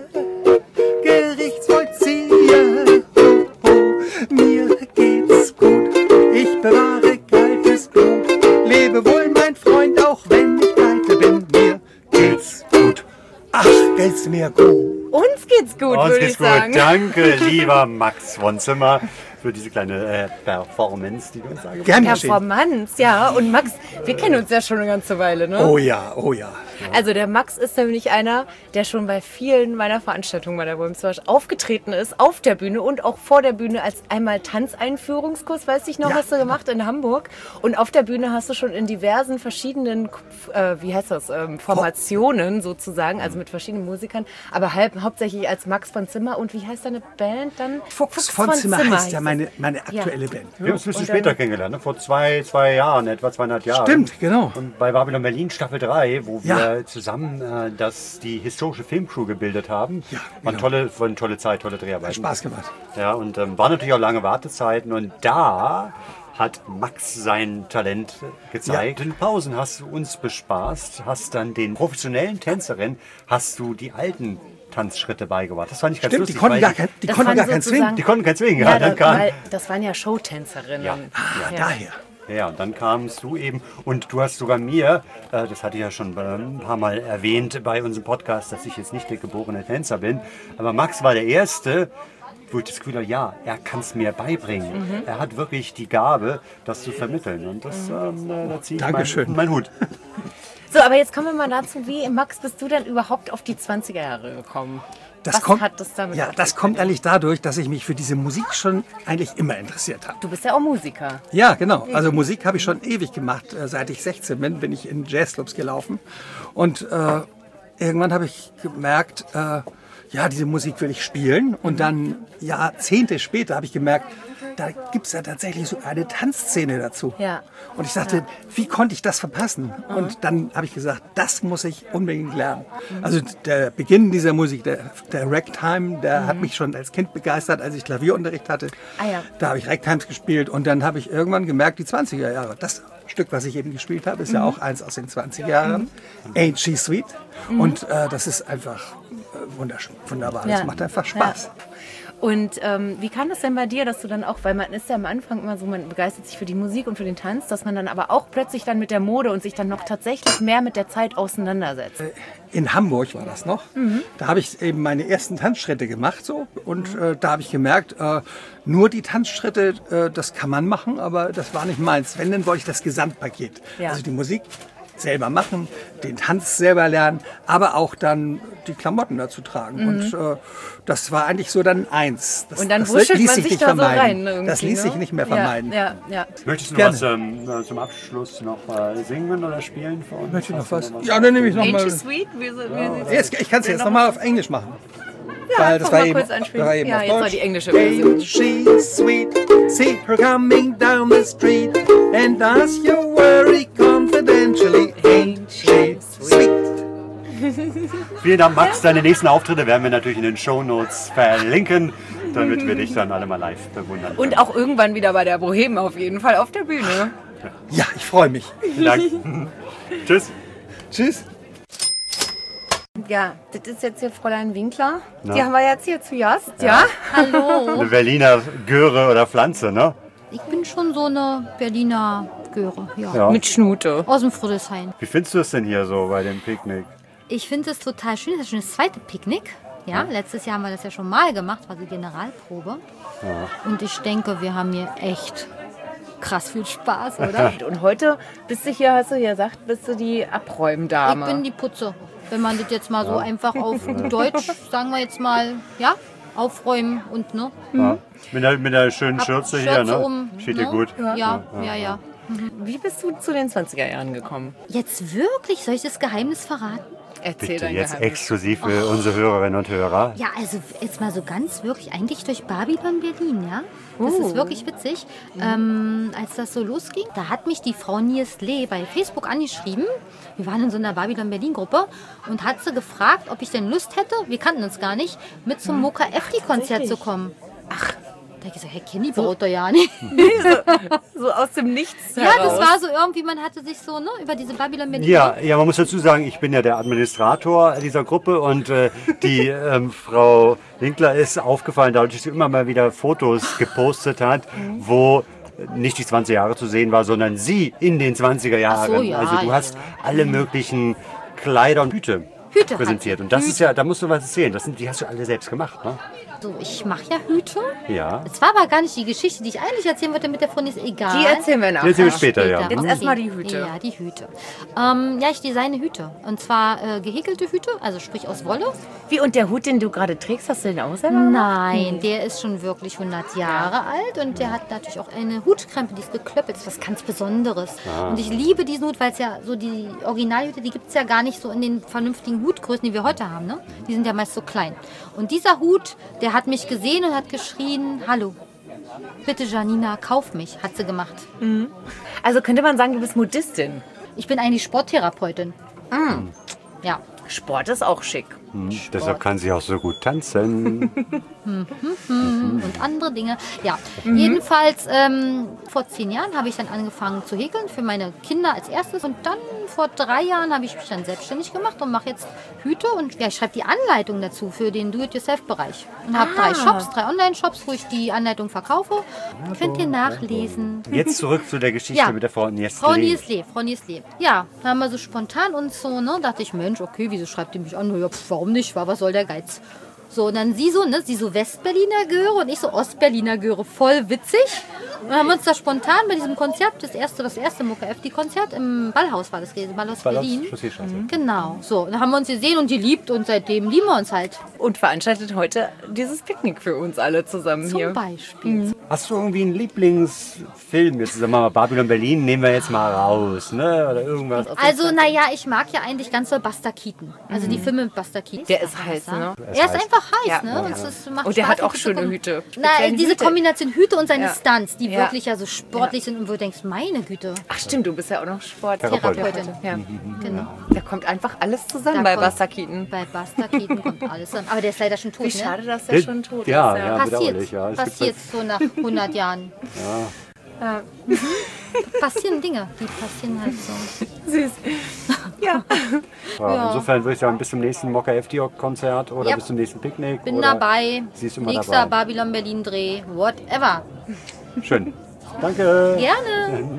Gerichtsvollzieher. Oh, oh, mir geht's gut, ich bewahre kaltes Blut. Lebe wohl, mein Freund, auch wenn ich pleite bin. Mir geht's gut, ach, geht's mir gut. Uns geht's gut, Uns würde geht's ich gut. sagen. Danke, lieber Max von Zimmer, für diese kleine äh, Performance, die du uns angeboten Gern geschehen. Performance, ja. Und Max, wir kennen uns ja schon eine ganze Weile, ne? Oh ja, oh ja. Also der Max ist nämlich einer, der schon bei vielen meiner Veranstaltungen bei der Wilmswash aufgetreten ist, auf der Bühne und auch vor der Bühne als einmal Tanzeinführungskurs, weiß ich noch, Ja. hast du gemacht in Hamburg. Und auf der Bühne hast du schon in diversen verschiedenen, äh, wie heißt das, ähm, Formationen sozusagen, also mit verschiedenen Musikern, aber halb, hauptsächlich als Max von Zimmer. Und wie heißt deine Band dann? Fuchs von Zimmer heißt ja hieß meine, meine aktuelle Band. Wir haben uns ein bisschen später kennengelernt, ne? Vor zwei, zwei Jahren, etwa zweieinhalb Jahren. Stimmt, genau. Und bei Babylon Berlin Staffel drei, wo wir Ja. zusammen äh, das, die historische Filmcrew gebildet haben. Ja, War eine genau. tolle, war eine tolle Zeit, tolle Hat Dreharbeiten. Spaß gemacht. Ja, und ähm, waren natürlich auch lange Wartezeiten. Und da hat Max sein Talent gezeigt. Ja. In Pausen hast du uns bespaßt, hast dann den professionellen Tänzerinnen, hast du die alten Tanzschritte beigebracht. Das fand ich ganz Stimmt, die lustig. konnten weil gar kein, die Das konnten waren gar kein sozusagen- Swing. die konnten kein Swing. Ja, Ja, dann da, kam, weil das waren ja Showtänzerinnen. Ja. Ja, daher. Ja, und dann kamst du eben und du hast sogar mir, äh, das hatte ich ja schon ein paar Mal erwähnt bei unserem Podcast, dass ich jetzt nicht der geborene Tänzer bin, aber Max war der Erste, wo ich das Gefühl habe, ja, er kann es mir beibringen. Mhm. Er hat wirklich die Gabe, das zu vermitteln und das, ähm, äh, da ziehe ich Dankeschön. meinen mein Hut. So, aber jetzt kommen wir mal dazu, wie, Max, bist du denn überhaupt auf die zwanziger Jahre gekommen? Das Was kommt, hat das damit ja, auf das sich? kommt eigentlich dadurch, dass ich mich für diese Musik schon eigentlich immer interessiert habe. Du bist ja auch Musiker. Ja, genau. Also Musik habe ich schon ewig gemacht. Äh, Seit ich sechzehn bin, bin ich in Jazzclubs gelaufen. Und äh, irgendwann habe ich gemerkt, äh, ja, diese Musik will ich spielen. Und dann Jahrzehnte später habe ich gemerkt, da gibt es ja tatsächlich so eine Tanzszene dazu. Ja. Und ich dachte, wie konnte ich das verpassen? Und dann habe ich gesagt, das muss ich unbedingt lernen. Also der Beginn dieser Musik, der, der Ragtime, der hat mich schon als Kind begeistert, als ich Klavierunterricht hatte. Ah ja. Da habe ich Ragtimes gespielt und dann habe ich irgendwann gemerkt, die zwanziger Jahre, das Stück, was ich eben gespielt habe, ist ja auch eins aus den zwanziger Jahren. Ain't She Sweet? Und äh, das ist einfach äh, wunderschön, wunderbar. Das Ja. macht einfach Spaß. Ja. Und ähm, wie kam das denn bei dir, dass du dann auch, weil man ist ja am Anfang immer so, man begeistert sich für die Musik und für den Tanz, dass man dann aber auch plötzlich dann mit der Mode und sich dann noch tatsächlich mehr mit der Zeit auseinandersetzt. In Hamburg war das noch. Da habe ich eben meine ersten Tanzschritte gemacht so und äh, da habe ich gemerkt, äh, nur die Tanzschritte, äh, das kann man machen, aber das war nicht meins. Wenn, dann wollte ich das Gesamtpaket. Ja. Also die Musik selber machen, den Tanz selber lernen, aber auch dann die Klamotten dazu tragen. Und äh, das war eigentlich so dann eins. Das, Und dann das wuschelt ließ man sich sich nicht da so vermeiden. rein. Irgendwie, Das ließ sich ne? nicht mehr vermeiden. Ja, ja, ja. Möchtest du Gerne. was ähm, äh, zum Abschluss noch äh, singen oder spielen für uns? Möchte ich noch Hast du was? Ja, dann nehme ich noch Ain't mal. you sweet? Wie, so- wie, wie, Jetzt, ich kann es jetzt noch mal auf Englisch machen. ja, Weil einfach das war mal eben, kurz einspielen. war eben Ja, auf jetzt war Deutsch. die englische Version. Ain't she sweet? See her coming down the street and ask you worry confidentially. Ain't she sweet? Vielen Dank, Max. Deine nächsten Auftritte werden wir natürlich in den Shownotes verlinken, damit wir dich dann alle mal live bewundern können. Und auch irgendwann wieder bei der Bohème auf jeden Fall auf der Bühne. Ja, ich freue mich. Vielen Dank. Tschüss. Tschüss. Ja, das ist jetzt hier Fräulein Winkler. Na? Die haben wir jetzt hier zu Gast, ja? Hallo. Eine Berliner Göre oder Pflanze, ne? Ich bin schon so eine Berliner Göre, ja. Ja. Mit Schnute. Aus dem Friedrichshain. Wie findest du es denn hier so bei dem Picknick? Ich finde es total schön. Das ist schon das zweite Picknick. Ja, letztes Jahr haben wir das ja schon mal gemacht, war die Generalprobe. Und ich denke, wir haben hier echt krass viel Spaß, oder? Und heute bist du hier, hast du ja gesagt, bist du die Abräumdame. Ich bin die Putze. Wenn man das jetzt mal so einfach auf Deutsch, sagen wir jetzt mal, ja, aufräumen und, ne? Ja. Mit, einer, mit einer schönen Hab Schürze hier, Schürze ne? um, Steht dir ne? gut. Ja, ja, ja. ja. Wie bist du zu den zwanziger Jahren gekommen? Jetzt wirklich? Soll ich das Geheimnis verraten? Erzähl Bitte dein jetzt Geheimnis. exklusiv für unsere Hörerinnen und Hörer. Ja, also jetzt mal so ganz wirklich, eigentlich durch Babylon Berlin, ja. Das Oh. ist wirklich witzig. Ähm, als das so losging, da hat mich die Frau Nies Lee bei Facebook angeschrieben. Wir waren in so einer Babylon Berlin Gruppe und hat sie gefragt, ob ich denn Lust hätte, wir kannten uns gar nicht, mit zum Mocha Efti Konzert zu kommen. Ach, da hab ich gesagt, Herr Kenny baut doch ja nicht. So aus dem Nichts Ja, heraus. das war so irgendwie, man hatte sich so, ne, über diese Babylon Berlin. Ja, ja, man muss dazu sagen, ich bin ja der Administrator dieser Gruppe und äh, die ähm, Frau Winkler ist aufgefallen, dadurch, dass sie immer mal wieder Fotos gepostet hat, wo nicht die zwanzig Jahre zu sehen war, sondern sie in den zwanziger Jahren. Ach so, ja, also du ja, hast ja. alle möglichen Kleider und Hüte, Hüte hat präsentiert. sie. Und das Hüte. ist ja, da musst du was erzählen. Das sind, die hast du alle selbst gemacht, ne? So, ich mache ja Hüte. Ja. Es war aber gar nicht die Geschichte, die ich eigentlich erzählen wollte mit der Freundin, ist egal. Die erzählen wir Die nachher. erzählen wir später, ja. Jetzt Okay. erstmal die Hüte. Ja, die Hüte. Ähm, ja, ich designe Hüte. Und zwar äh, gehäkelte Hüte, also sprich aus Wolle. Wie, und der Hut, den du gerade trägst, hast du den auch selber gemacht? Nein, der ist schon wirklich hundert Jahre alt und der hat natürlich auch eine Hutkrempe, die ist geklöppelt, das ist was ganz Besonderes. Und ich liebe diesen Hut, weil es ja so die Originalhüte, die gibt es ja gar nicht so in den vernünftigen Hutgrößen, die wir heute haben. Ne? Die sind ja meist so klein. Und dieser Hut, der hat mich gesehen und hat geschrien, hallo, bitte Janina, kauf mich, hat sie gemacht. Also könnte man sagen, du bist Modistin. Ich bin eigentlich Sporttherapeutin. Ja. Sport ist auch schick. Hm, deshalb kann sie auch so gut tanzen. Und andere Dinge. Ja, jedenfalls ähm, vor zehn Jahren habe ich dann angefangen zu häkeln für meine Kinder als erstes. Und dann vor drei Jahren habe ich mich dann selbstständig gemacht und mache jetzt Hüte. Und ja, ich schreibe die Anleitung dazu für den Do-it-yourself-Bereich. Und habe drei Shops, drei Online-Shops, wo ich die Anleitung verkaufe. Könnt ihr nachlesen. Jetzt zurück zu der Geschichte Ja. mit der Frau Nies Frau Lee. Nieslee, Frau Nieslee. Ja, da haben wir so spontan uns so, ne, dachte ich, Mensch, okay, wieso schreibt ihr mich an? Ja, pf, warum nicht? Was soll der Geiz? So, und dann sie so, ne, sie so Westberliner Göre und ich so Ostberliner Göre, voll witzig. Und dann haben wir uns da spontan bei diesem Konzert, das erste, das erste Mocha Efti Konzert im Ballhaus war das gewesen, Ballhaus Ballhaus, Berlin. Chausseestraße. Genau, so, und dann haben wir uns gesehen und die liebt und seitdem lieben wir uns halt. Und veranstaltet heute dieses Picknick für uns alle zusammen Zum hier. Beispiel. Hast du irgendwie einen Lieblingsfilm? Jetzt sagen wir mal Babylon Berlin, nehmen wir jetzt mal raus, ne? Oder irgendwas. Also, naja, ich mag ja eigentlich ganz doll Buster Keaton. Also die Filme mit Buster Keaton. Der ist heiß, ne? Er ist einfach heiß, Ja. ne? Und, es macht Und der Spaß, hat auch ihn zu schöne gucken. Hüte. Na, Speziell diese Hüte. Kombination Hüte und seine Ja. Stunts, die Ja. wirklich ja so sportlich sind und wo du denkst, meine Güte, Ach stimmt, du bist ja auch noch Therapeutin. Sporttherapeutin. Ja. genau. Da kommt einfach alles zusammen Da bei kommt- Buster Keaton. Bei Buster Keaton kommt alles an. Aber der ist leider schon tot, Wie schade, ne? dass der schon tot Ja, ist. ja. Passiert, bedauerlich, ja. Es gibt passiert so nach hundert Jahren. Ja. Mhm. Passieren Dinge, die passieren halt so. Süß. Ja. Ja, Ja. Insofern würde ich sagen, bis zum nächsten Mocha Efti Konzert oder Ja. bis zum nächsten Picknick. Bin oder dabei. Sie ist immer Nächster dabei. Babylon Berlin Dreh, whatever. Schön. Danke. Gerne.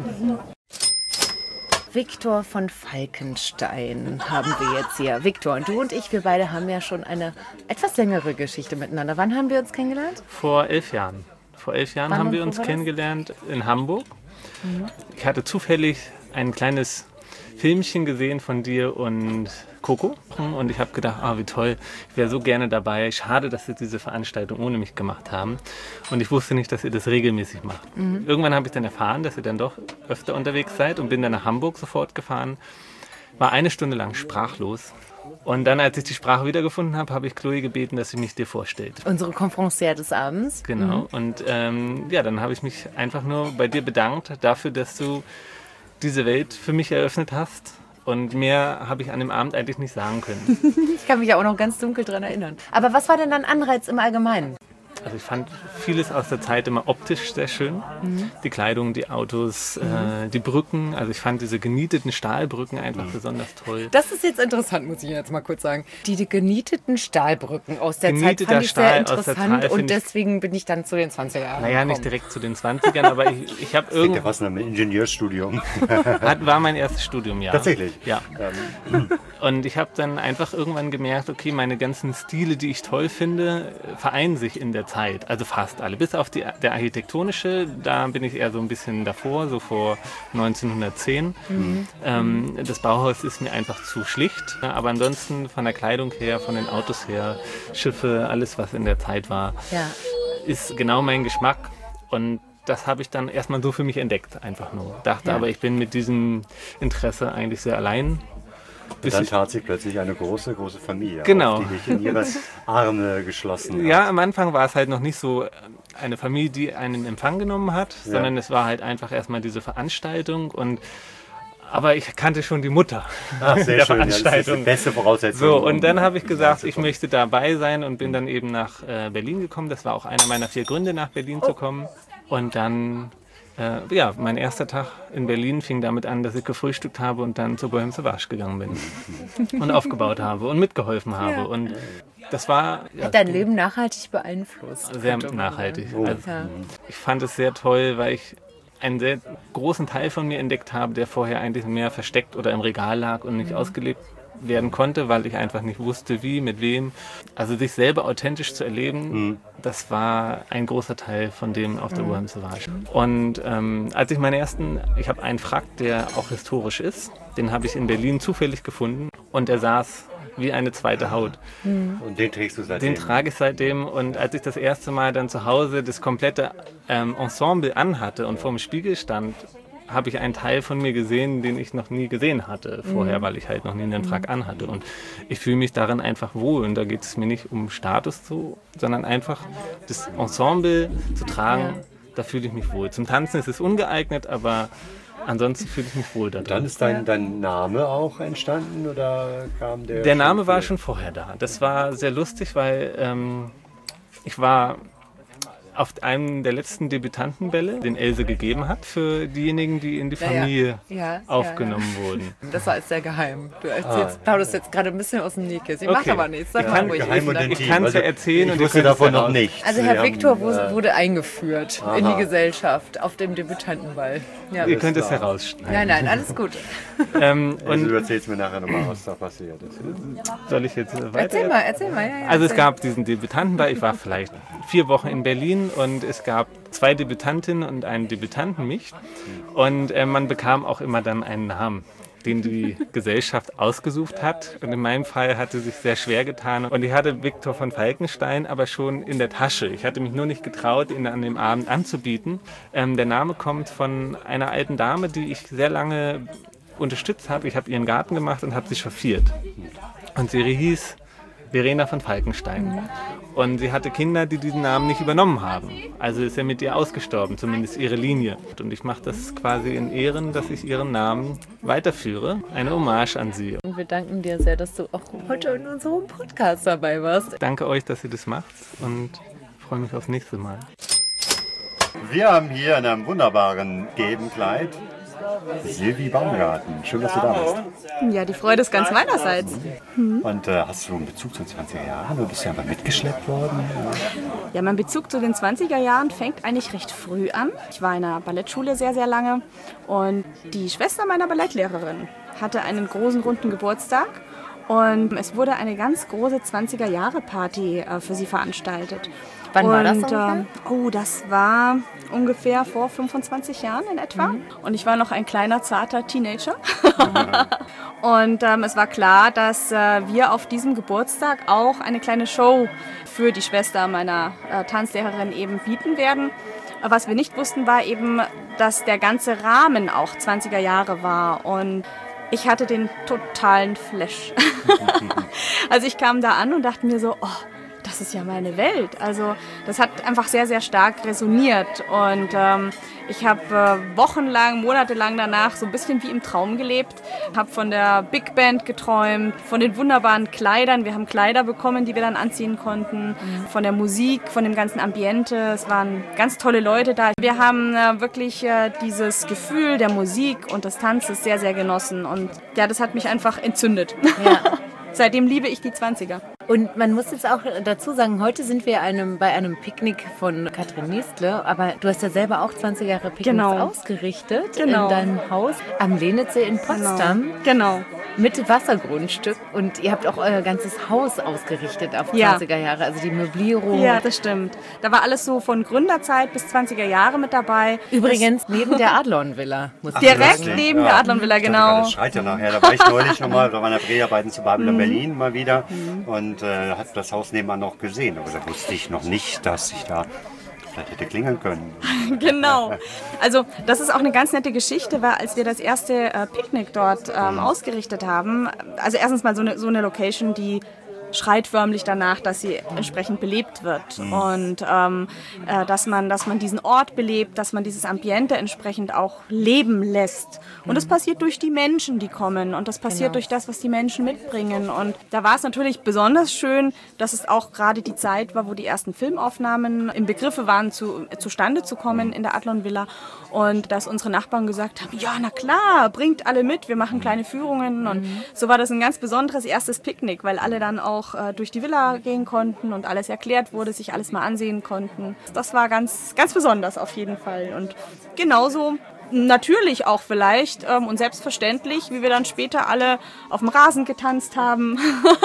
Viktor von Falkenstein haben wir jetzt hier. Viktor, und du und ich, wir beide haben ja schon eine etwas längere Geschichte miteinander. Wann haben wir uns kennengelernt? Vor elf Jahren. Vor elf Jahren Wann haben und wir wo uns war das? kennengelernt in Hamburg. Ich hatte zufällig ein kleines Filmchen gesehen von dir und Coco und ich habe gedacht, ah, wie toll, ich wäre so gerne dabei. Schade, dass sie diese Veranstaltung ohne mich gemacht haben. Und ich wusste nicht, dass ihr das regelmäßig macht. Irgendwann habe ich dann erfahren, dass ihr dann doch öfter unterwegs seid und bin dann nach Hamburg sofort gefahren. War eine Stunde lang sprachlos. Und dann, als ich die Sprache wiedergefunden habe, habe ich Chloe gebeten, dass sie mich dir vorstellt. Unsere Confrancière des Abends. Genau. Und ähm, ja, dann habe ich mich einfach nur bei dir bedankt dafür, dass du diese Welt für mich eröffnet hast. Und mehr habe ich an dem Abend eigentlich nicht sagen können. Ich kann mich ja auch noch ganz dunkel dran erinnern. Aber was war denn dein Anreiz im Allgemeinen? also ich fand vieles aus der Zeit immer optisch sehr schön. Mhm. Die Kleidung, die Autos, mhm. äh, die Brücken. Also ich fand diese genieteten Stahlbrücken einfach mhm. besonders toll. Das ist jetzt interessant, muss ich jetzt mal kurz sagen. Die, die genieteten Stahlbrücken aus der Genieteter Zeit fand ich Stahl sehr interessant Zeit, und deswegen bin ich dann zu den zwanziger Jahren Naja, gekommen. nicht direkt zu den zwanzigern, aber ich, ich habe irgendwie... Ja, was ein Ingenieurstudium. Hat, war mein erstes Studium, ja. Tatsächlich? Ja. Ähm. Und ich habe dann einfach irgendwann gemerkt, okay, meine ganzen Stile, die ich toll finde, vereinen sich in der Zeit. Also fast alle. Bis auf die, der architektonische, da bin ich eher so ein bisschen davor, so vor neunzehnhundertzehn. Mhm. Ähm, das Bauhaus ist mir einfach zu schlicht. Aber ansonsten von der Kleidung her, von den Autos her, Schiffe, alles was in der Zeit war, ja. ist genau mein Geschmack. Und das habe ich dann erstmal so für mich entdeckt, einfach nur. Dachte ja. aber, ich bin mit diesem Interesse eigentlich sehr allein. Und dann tat sich plötzlich eine große, große Familie genau. auf, die dich in ihre Arme geschlossen hat. Ja, am Anfang war es halt noch nicht so eine Familie, die einen in Empfang genommen hat, ja. sondern es war halt einfach erstmal diese Veranstaltung und aber ich kannte schon die Mutter Ach, sehr der schön. Veranstaltung. Ja, das ist die beste Voraussetzung. So, und dann habe ich gesagt, ich möchte dabei sein und bin dann eben nach äh, Berlin gekommen. Das war auch einer meiner vier Gründe, nach Berlin zu kommen. Und dann, äh, ja, mein erster Tag in Berlin fing damit an, dass ich gefrühstückt habe und dann zur Bohème Sauvage gegangen bin und aufgebaut habe und mitgeholfen habe. Ja. Und das war... Ja, hat dein Leben nachhaltig beeinflusst? Sehr nachhaltig. Oh. Also, ja. Ich fand es sehr toll, weil ich einen sehr großen Teil von mir entdeckt habe, der vorher eigentlich mehr versteckt oder im Regal lag und nicht mhm. ausgelebt werden konnte, weil ich einfach nicht wusste, wie, mit wem. Also sich selber authentisch zu erleben, mhm. das war ein großer Teil von dem auf der mhm. Bohème Sauvage. Und ähm, als ich meinen ersten, ich habe einen Frack, der auch historisch ist, den habe ich in Berlin zufällig gefunden und der saß wie eine zweite Haut. Mhm. Und den trägst du seitdem? Den trage ich seitdem und als ich das erste Mal dann zu Hause das komplette ähm, Ensemble anhatte und vor dem Spiegel stand, habe ich einen Teil von mir gesehen, den ich noch nie gesehen hatte vorher, mhm. weil ich halt noch nie einen Frack anhatte. Und ich fühle mich darin einfach wohl. Und da geht es mir nicht um Status zu, sondern einfach das Ensemble zu tragen, ja. da fühle ich mich wohl. Zum Tanzen ist es ungeeignet, aber ansonsten fühle ich mich wohl da drin. Dann ist dein, dein Name auch entstanden oder kam der? Der Name war schon vorher da. Das war sehr lustig, weil ähm, ich war auf einem der letzten Debütantenbälle, den Else gegeben hat, für diejenigen, die in die Familie ja, ja. Ja, aufgenommen ja, ja. wurden. Das war jetzt sehr geheim. Du erzählst, ah. plaudest jetzt gerade ein bisschen aus dem Nähkästchen. Okay. Macht aber nichts. Sag ich mal kann, ruhig. Ich, ich kann es ja erzählen. Ich und wusste davon noch nichts. Also Herr haben, Viktor wurde, äh, wurde eingeführt aha. in die Gesellschaft auf dem Debütantenball. Ja. Ihr könnt es herausschneiden. Nein, nein, alles gut. ähm, und also du erzählst mir nachher nochmal, was da passiert ist. Soll ich jetzt weiter? Erzähl mal, erzähl mal. Ja, ja, also erzähl. es gab diesen Debütantenball. Ich war vielleicht vier Wochen in Berlin und es gab zwei Debütantinnen und einen Debütanten, mich. Und äh, man bekam auch immer dann einen Namen, den die Gesellschaft ausgesucht hat. Und in meinem Fall hatte sich sehr schwer getan. Und ich hatte Viktor von Falkenstein aber schon in der Tasche. Ich hatte mich nur nicht getraut, ihn an dem Abend anzubieten. Ähm, der Name kommt von einer alten Dame, die ich sehr lange unterstützt habe. Ich habe ihren Garten gemacht und habe sie chauffiert. Und sie hieß Verena von Falkenstein. Und sie hatte Kinder, die diesen Namen nicht übernommen haben. Also ist er mit ihr ausgestorben, zumindest ihre Linie. Und ich mache das quasi in Ehren, dass ich ihren Namen weiterführe. Eine Hommage an sie. Und wir danken dir sehr, dass du auch heute in unserem Podcast dabei warst. Danke euch, dass ihr das macht und freue mich aufs nächste Mal. Wir haben hier in einem wunderbaren Gebenkleid Silvi Baumgarten. Schön, dass du da bist. Ja, die Freude ist ganz meinerseits. Mhm. Und äh, hast du einen Bezug zu den zwanziger Jahren? Du bist ja aber mitgeschleppt worden. Ja. ja, mein Bezug zu den zwanziger Jahren fängt eigentlich recht früh an. Ich war in einer Ballettschule sehr, sehr lange. Und die Schwester meiner Ballettlehrerin hatte einen großen, runden Geburtstag. Und es wurde eine ganz große zwanziger-Jahre-Party äh, für sie veranstaltet. Wann und, war das ungefähr? Äh, oh, das war ungefähr vor fünfundzwanzig Jahren in etwa. Mhm. Und ich war noch ein kleiner, zarter Teenager. Mhm. Und ähm, es war klar, dass äh, wir auf diesem Geburtstag auch eine kleine Show für die Schwester meiner äh, Tanzlehrerin eben bieten werden. Was wir nicht wussten, war eben, dass der ganze Rahmen auch zwanziger Jahre war. Und ich hatte den totalen Flash. Also ich kam da an und dachte mir so, oh, das ist ja meine Welt. Also das hat einfach sehr, sehr stark resoniert. Und ähm, ich habe äh, wochenlang, monatelang danach so ein bisschen wie im Traum gelebt. Habe von der Big Band geträumt, von den wunderbaren Kleidern. Wir haben Kleider bekommen, die wir dann anziehen konnten. Mhm. Von der Musik, von dem ganzen Ambiente. Es waren ganz tolle Leute da. Wir haben äh, wirklich äh, dieses Gefühl der Musik und des Tanzes sehr, sehr genossen. Und ja, das hat mich einfach entzündet. Ja. Seitdem liebe ich die zwanziger. Und man muss jetzt auch dazu sagen, heute sind wir einem, bei einem Picknick von Katrin Niestle, aber du hast ja selber auch zwanzig Jahre Picknicks genau. ausgerichtet genau. in deinem Haus am Lenitzsee in Potsdam. Genau. genau. Mit Wassergrundstück und ihr habt auch euer ganzes Haus ausgerichtet auf zwanziger Jahre, also die Möblierung. Ja, das stimmt. Da war alles so von Gründerzeit bis zwanziger Jahre mit dabei. Übrigens das neben der Adlon-Villa. Direkt neben ja. der Adlon-Villa, genau. Das schreit ja nachher. Da war ich neulich nochmal, da waren ja Dreharbeiten zu Babylon mhm. Berlin mal wieder mhm. und äh, hat das Haus nebenan noch gesehen. Aber da wusste ich noch nicht, dass ich da vielleicht hätte klingeln können. Genau. Also das ist auch eine ganz nette Geschichte, weil als wir das erste äh, Picknick dort ähm, mhm. ausgerichtet haben, also erstens mal so eine, so eine Location, die schreit förmlich danach, dass sie entsprechend belebt wird mhm. und ähm, äh, dass man, dass man diesen Ort belebt, dass man dieses Ambiente entsprechend auch leben lässt. Und das passiert durch die Menschen, die kommen und das passiert genau. durch das, was die Menschen mitbringen. Und da war es natürlich besonders schön, dass es auch gerade die Zeit war, wo die ersten Filmaufnahmen im Begriffe waren, zu, zustande zu kommen in der Adlon-Villa und dass unsere Nachbarn gesagt haben, ja, na klar, bringt alle mit, wir machen kleine Führungen und mhm. so war das ein ganz besonderes erstes Picknick, weil alle dann auch auch äh, durch die Villa gehen konnten und alles erklärt wurde, sich alles mal ansehen konnten. Das war ganz, ganz besonders auf jeden Fall. Und genauso natürlich auch vielleicht ähm, und selbstverständlich, wie wir dann später alle auf dem Rasen getanzt haben,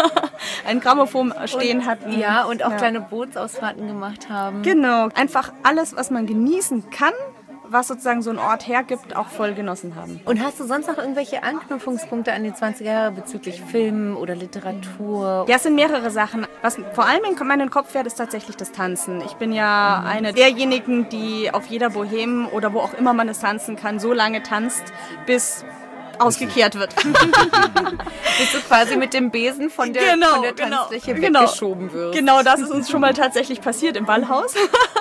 ein Grammophon stehen und, hatten. Ja, und auch ja. kleine Bootsausfahrten gemacht haben. Genau, einfach alles, was man genießen kann, was sozusagen so ein Ort hergibt, auch voll genossen haben. Und hast du sonst noch irgendwelche Anknüpfungspunkte an die zwanziger Jahre bezüglich Film oder Literatur? Ja, es sind mehrere Sachen. Was vor allem in meinen Kopf fährt, ist tatsächlich das Tanzen. Ich bin ja mhm. eine derjenigen, die auf jeder Boheme oder wo auch immer man es tanzen kann, so lange tanzt, bis ausgekehrt wird. Bis du quasi mit dem Besen von der, genau, von der Tanzfläche genau, weggeschoben wirst. Genau, das ist uns schon mal tatsächlich passiert im Ballhaus.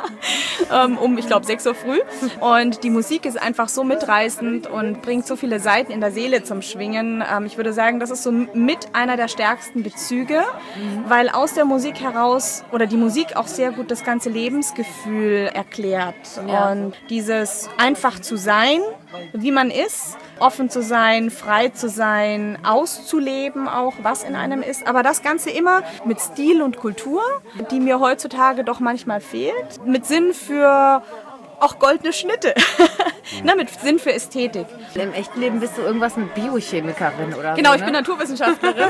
um, ich glaube, sechs Uhr früh. Und die Musik ist einfach so mitreißend und bringt so viele Seiten in der Seele zum Schwingen. Ähm, ich würde sagen, das ist so mit einer der stärksten Bezüge, mhm. weil aus der Musik heraus oder die Musik auch sehr gut das ganze Lebensgefühl erklärt. Ja. Und dieses einfach zu sein, wie man ist, offen zu sein, frei zu sein, auszuleben auch, was in einem ist. Aber das Ganze immer mit Stil und Kultur, die mir heutzutage doch manchmal fehlt. Mit Sinn für auch goldene Schnitte. Na, mit Sinn für Ästhetik. Im echten Leben bist du irgendwas mit Biochemikerin oder Genau, so, ich bin Naturwissenschaftlerin.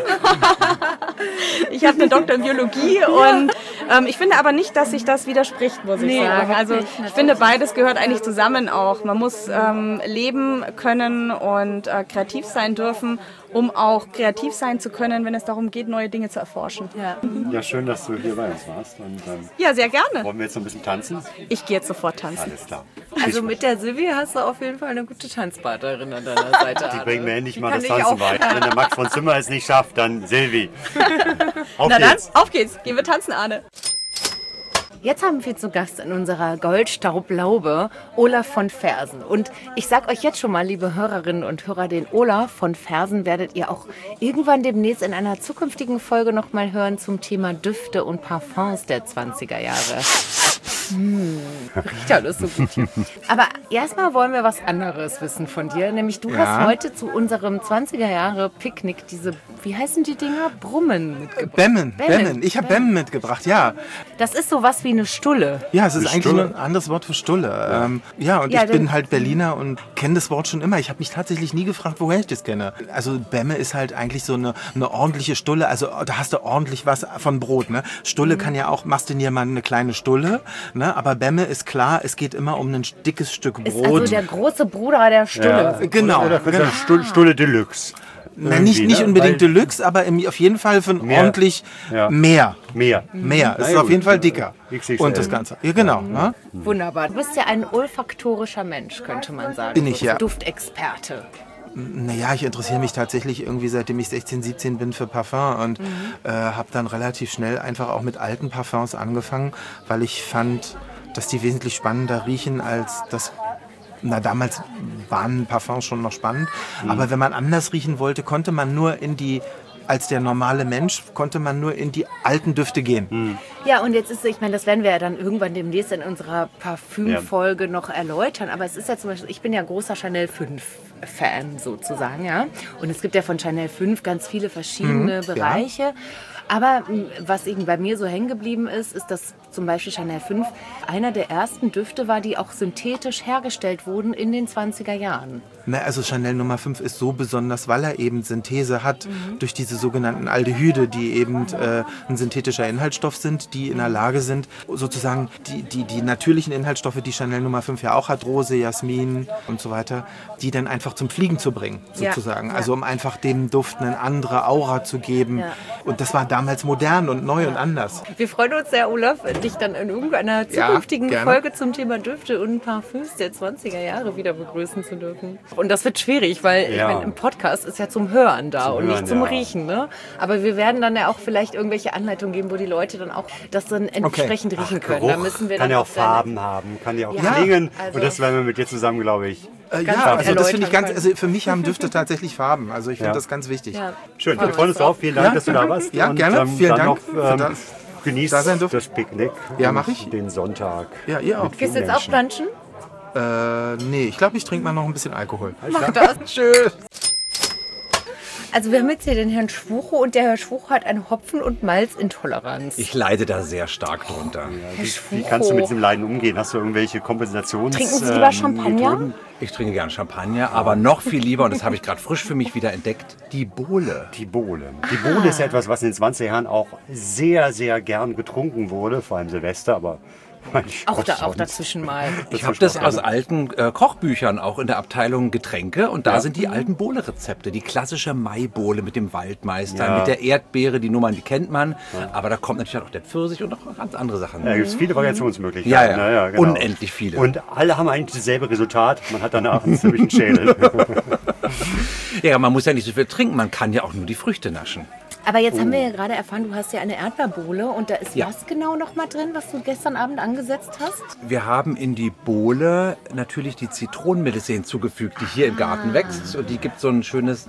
Ich habe eine Doktor in Biologie und ähm, ich finde aber nicht, dass sich das widerspricht, muss nee, ich sagen. Also ich natürlich. finde, beides gehört eigentlich zusammen auch. Man muss ähm, leben können und äh, kreativ sein dürfen, um auch kreativ sein zu können, wenn es darum geht, neue Dinge zu erforschen. Ja, ja schön, dass du hier bei uns warst. Und, ähm, ja, sehr gerne. Wollen wir jetzt noch ein bisschen tanzen? Ich gehe jetzt sofort tanzen. Alles klar. Also mit der Silvi hast du auf jeden Fall eine gute Tanzpartnerin an deiner Seite. Die bringen mir endlich mal das Tanzen bei. Wenn der Max von Zimmer es nicht schafft, dann Silvi. Auf Na geht's. Dann, auf geht's. Gehen wir tanzen, Arne. Jetzt haben wir zu Gast in unserer Goldstaublaube Olaf von Fersen. Und ich sag euch jetzt schon mal, liebe Hörerinnen und Hörer, den Olaf von Fersen werdet ihr auch irgendwann demnächst in einer zukünftigen Folge noch mal hören zum Thema Düfte und Parfums der zwanziger Jahre. Hm, riecht alles so gut hier. Aber erstmal wollen wir was anderes wissen von dir. Nämlich du ja. hast heute zu unserem zwanziger Jahre Picknick diese, wie heißen die Dinger? Brummen mitgebracht. Bämmen, Bämmen. Bämmen. Ich habe Bämmen. Bämmen mitgebracht, ja. Das ist sowas wie eine Stulle. Ja, es ist eine eigentlich Stulle. Nur ein anderes Wort für Stulle. Ja, ähm, ja und ja, ich bin halt Berliner und kenne das Wort schon immer. Ich habe mich tatsächlich nie gefragt, woher ich das kenne. Also Bämme ist halt eigentlich so eine, eine ordentliche Stulle. Also da hast du ordentlich was von Brot. Ne? Stulle mhm. kann ja auch, machst du dir mal eine kleine Stulle. Ne? Aber Bämme ist klar, es geht immer um ein dickes Stück Brot. Ist also der große Bruder der Stulle. Ja, genau. Oder genau. Stulle, Stulle Deluxe. Na, nicht, nicht unbedingt ne? Deluxe, aber im, auf jeden Fall von mehr. ordentlich ja. mehr. Mehr. Mehr. Es ist auf jeden Fall dicker. Und das Ganze. Ja, genau. Ja. Ne? Wunderbar. Du bist ja ein olfaktorischer Mensch, könnte man sagen. Bin ich, ja. Duftexperte. Naja, ich interessiere mich tatsächlich irgendwie, seitdem ich sechzehn, siebzehn bin, für Parfum und mhm. äh, habe dann relativ schnell einfach auch mit alten Parfums angefangen, weil ich fand, dass die wesentlich spannender riechen als das. Na, damals waren Parfums schon noch spannend, mhm. aber wenn man anders riechen wollte, konnte man nur in die als der normale Mensch konnte man nur in die alten Düfte gehen. Hm. Ja, und jetzt ist, ich meine, das werden wir ja dann irgendwann demnächst in unserer Parfümfolge ja. noch erläutern, aber es ist ja zum Beispiel, ich bin ja großer Chanel fünf Fan sozusagen, ja, und es gibt ja von Chanel fünf ganz viele verschiedene mhm, Bereiche, ja. aber was eben bei mir so hängen geblieben ist, ist, dass zum Beispiel Chanel fünf einer der ersten Düfte war, die auch synthetisch hergestellt wurden in den zwanziger Jahren. Na, also Chanel Nummer fünf ist so besonders, weil er eben Synthese hat mhm. durch diese sogenannten Aldehyde, die eben äh, ein synthetischer Inhaltsstoff sind, die in der Lage sind, sozusagen die, die, die natürlichen Inhaltsstoffe, die Chanel Nummer fünf ja auch hat, Rose, Jasmin und so weiter, die dann einfach zum Fliegen zu bringen, sozusagen. Ja, ja. Also um einfach dem Duft eine andere Aura zu geben. Ja. Und das war damals modern und neu ja. und anders. Wir freuen uns sehr, Olaf, dich dann in irgendeiner zukünftigen ja, Folge zum Thema Düfte und Parfüms der zwanziger Jahre wieder begrüßen zu dürfen. Und das wird schwierig, weil ja. ich meine, im Podcast ist ja zum Hören da zum und Hören, nicht zum ja. Riechen. Ne? Aber wir werden dann ja auch vielleicht irgendwelche Anleitungen geben, wo die Leute dann auch das dann entsprechend okay. riechen Ach, können. Da müssen wir kann dann ja auch Farben haben, kann ja auch ja, klingen. Also und das werden wir mit dir zusammen, glaube ich. Äh, ja, also das finde ich ganz, also für mich haben Düfte tatsächlich Farben. Also ich finde ja. das ganz wichtig. Ja. Schön, wir freuen uns drauf. Vielen Dank, ja. dass du da warst. Ja, gerne. Und, ähm, Vielen Dank. Noch, ähm, das. Genießt da das Picknick. Ja, mache ich. Den Sonntag. Ja, ihr auch. Gehst du jetzt auch planschen? Äh, nee, ich glaube, ich trinke mal noch ein bisschen Alkohol. Mach das. Tschüss. Also wir haben jetzt hier den Herrn Schwuchow und der Herr Schwuchow hat eine Hopfen- und Malzintoleranz. Ich leide da sehr stark drunter. Ja, wie, wie kannst du mit diesem Leiden umgehen? Hast du irgendwelche Kompensations... Trinken Sie lieber Champagner? Methoden? Ich trinke gerne Champagner, aber noch viel lieber, und das habe ich gerade frisch für mich wieder entdeckt, die Bowle. Die Bowle. Die Bowle ist etwas, was in den zwanziger Jahren auch sehr, sehr gern getrunken wurde, vor allem Silvester, aber... Auch, da, auch dazwischen mal. Ich habe das aus alten äh, Kochbüchern auch in der Abteilung Getränke und da ja. sind die alten Bowle-Rezepte, die klassische Maibowle mit dem Waldmeister, ja. mit der Erdbeere, die Nummern, die kennt man, ja. aber da kommt natürlich auch der Pfirsich und noch ganz andere Sachen. Ja, da gibt es viele Variationsmöglichkeiten. Ja, ja. Ja, ja, genau. Unendlich viele. Und alle haben eigentlich dasselbe Resultat, man hat danach einen ziemlichen Schädel. Ja, man muss ja nicht so viel trinken, man kann ja auch nur die Früchte naschen. Aber jetzt oh. haben wir ja gerade erfahren, du hast ja eine Erdbeerbowle und da ist ja. was genau noch mal drin, was du gestern Abend angesetzt hast? Wir haben in die Bowle natürlich die Zitronenmelisse hinzugefügt, die hier ah. im Garten wächst und die gibt so ein schönes...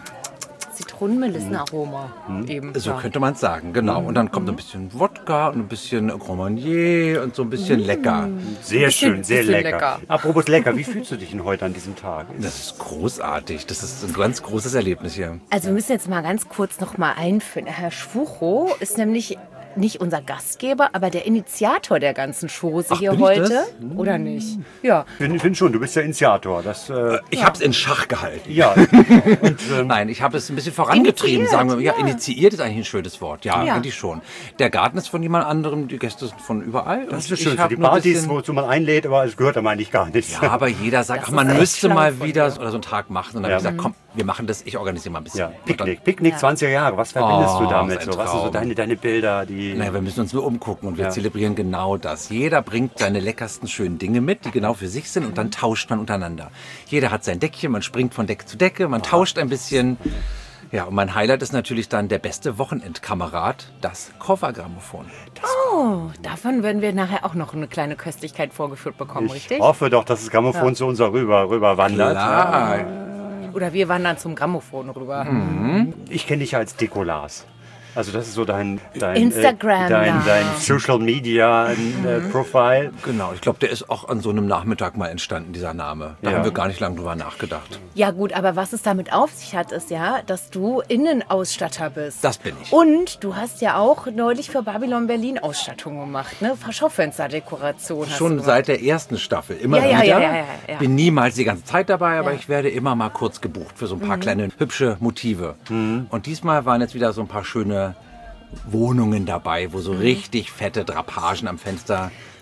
Zitronenmelissenaroma mhm. eben. So ja. könnte man es sagen, genau. Und dann kommt mhm. ein bisschen Wodka und ein bisschen Grand Marnier und so ein bisschen mhm. lecker. Sehr bisschen, schön, sehr lecker. lecker. Apropos lecker, wie fühlst du dich denn heute an diesem Tag? Das ist großartig. Das ist ein ganz großes Erlebnis hier. Also wir müssen jetzt mal ganz kurz noch mal einführen. Herr Schwuchow ist nämlich nicht unser Gastgeber, aber der Initiator der ganzen Chose Ach, hier heute. Das? Oder nicht? Ja. Ich finde find schon, du bist der Initiator. Das, äh, ich ja. habe es in Schach gehalten. Ja. Und, ähm, Nein, ich habe es ein bisschen vorangetrieben. Initiiert, sagen wir. Ja, ja, initiiert ist eigentlich ein schönes Wort. Ja, ja, eigentlich schon. Der Garten ist von jemand anderem, die Gäste sind von überall. Das ist das Schönste. Die Partys, wozu man einlädt, aber es gehört da eigentlich gar nicht. Ja, aber jeder sagt, ach, man müsste mal wieder oder so einen Tag machen. Und dann ja. habe ich gesagt, komm, wir machen das, ich organisiere mal ein bisschen. Ja. Picknick, Picknick ja. zwanziger Jahre, was verbindest oh, du damit? So? Was sind so deine, deine Bilder? Die naja, wir müssen uns nur umgucken und wir ja. zelebrieren genau das. Jeder bringt seine leckersten schönen Dinge mit, die genau für sich sind und dann tauscht man untereinander. Jeder hat sein Deckchen, man springt von Decke zu Decke, man oh. tauscht ein bisschen. Ja, und mein Highlight ist natürlich dann der beste Wochenendkamerad, das Koffergrammophon. Oh, davon werden wir nachher auch noch eine kleine Köstlichkeit vorgeführt bekommen, ich richtig? Ich hoffe doch, dass das Grammophon ja. zu uns rüber, rüber wandert. Klar. Ja. Oder wir wandern zum Grammophon rüber. Mhm. Ich kenne dich als Dekolas. Also das ist so dein, dein, Instagram, äh, dein, ja. dein Social Media äh, mhm. Profile. Genau, ich glaube, der ist auch an so einem Nachmittag mal entstanden, dieser Name. Da ja. haben wir gar nicht lange drüber nachgedacht. Ja gut, aber was es damit auf sich hat, ist ja, dass du Innenausstatter bist. Das bin ich. Und du hast ja auch neulich für Babylon Berlin Ausstattung gemacht, ne? Schaufensterdekoration. Schon seit der ersten Staffel, immer ja, wieder. Ja, ja, ja, ja. Bin niemals die ganze Zeit dabei, aber ja. ich werde immer mal kurz gebucht für so ein paar mhm. kleine hübsche Motive. Mhm. Und diesmal waren jetzt wieder so ein paar schöne Wohnungen dabei, wo so richtig fette Drapagen am Fenster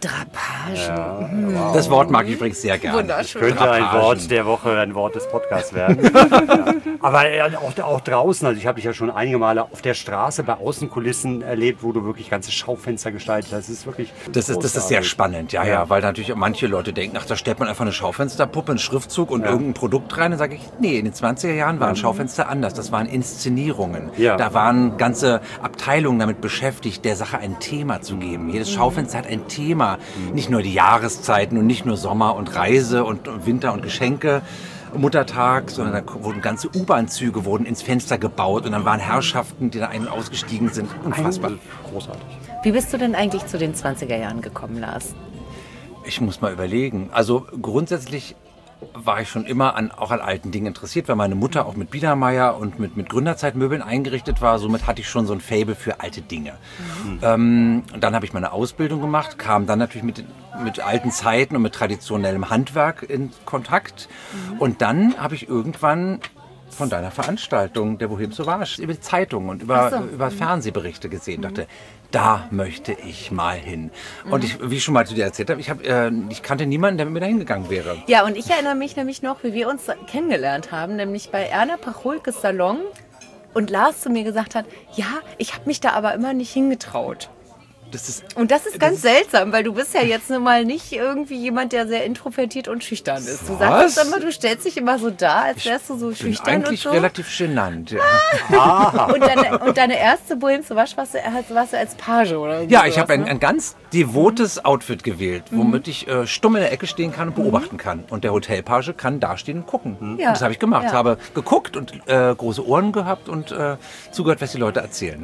Drapagen. Ja, hm. wow. Das Wort mag ich übrigens sehr gerne. Wunderschön. Könnte ein Drapagen. Wort der Woche, ein Wort des Podcasts werden. Ja. Aber äh, auch, auch draußen, also ich habe dich ja schon einige Male auf der Straße bei Außenkulissen erlebt, wo du wirklich ganze Schaufenster gestaltet hast. Das ist wirklich Das ist, das ist sehr spannend, ja, ja, ja, weil natürlich manche Leute denken, ach, da stellt man einfach eine Schaufensterpuppe, einen Schriftzug und ja. irgendein Produkt rein. Dann sage ich, nee, in den zwanziger Jahren waren Schaufenster anders. Das waren Inszenierungen. Ja. Da waren ganze Abteilungen damit beschäftigt, der Sache ein Thema zu geben. Jedes Schaufenster hat ein Thema. Nicht nur die Jahreszeiten und nicht nur Sommer und Reise und Winter und Geschenke, Muttertag, sondern da wurden ganze U-Bahn-Züge wurden ins Fenster gebaut und dann waren Herrschaften, die da ein- und ausgestiegen sind. Unfassbar. Großartig. Wie bist du denn eigentlich zu den zwanziger Jahren gekommen, Lars? Ich muss mal überlegen. Also grundsätzlich war ich schon immer an, auch an alten Dingen interessiert, weil meine Mutter auch mit Biedermeier und mit, mit Gründerzeitmöbeln eingerichtet war. Somit hatte ich schon so ein Faible für alte Dinge. Mhm. Ähm, und dann habe ich meine Ausbildung gemacht, kam dann natürlich mit, mit alten Zeiten und mit traditionellem Handwerk in Kontakt. Mhm. Und dann habe ich irgendwann von deiner Veranstaltung, der Bohem Sauvage, über die Zeitungen und über, so. über Fernsehberichte gesehen. Mhm. Dachte, da möchte ich mal hin. Mhm. Und ich, wie ich schon mal zu dir erzählt habe, ich, hab, äh, ich kannte niemanden, der mit mir da hingegangen wäre. Ja, und ich erinnere mich nämlich noch, wie wir uns kennengelernt haben, nämlich bei Erna Pacholkes Salon und Lars zu mir gesagt hat, ja, ich habe mich da aber immer nicht hingetraut. Das ist, und das ist ganz das ist, seltsam, weil du bist ja jetzt nun mal nicht irgendwie jemand, der sehr introvertiert und schüchtern ist. Du sagst immer, du stellst dich immer so dar, als wärst du so ich schüchtern bin eigentlich und so. relativ genannt. Ja. und, deine, und deine erste Bohem Sauvage warst du, warst du als Page, oder? Ja, ich habe ein, ne? ein ganz devotes Outfit gewählt, womit ich äh, stumm in der Ecke stehen kann und beobachten kann. Und der Hotelpage kann da stehen und gucken. Ja. Und das habe ich gemacht. Ja. Habe geguckt und äh, große Ohren gehabt und äh, zugehört, was die Leute erzählen.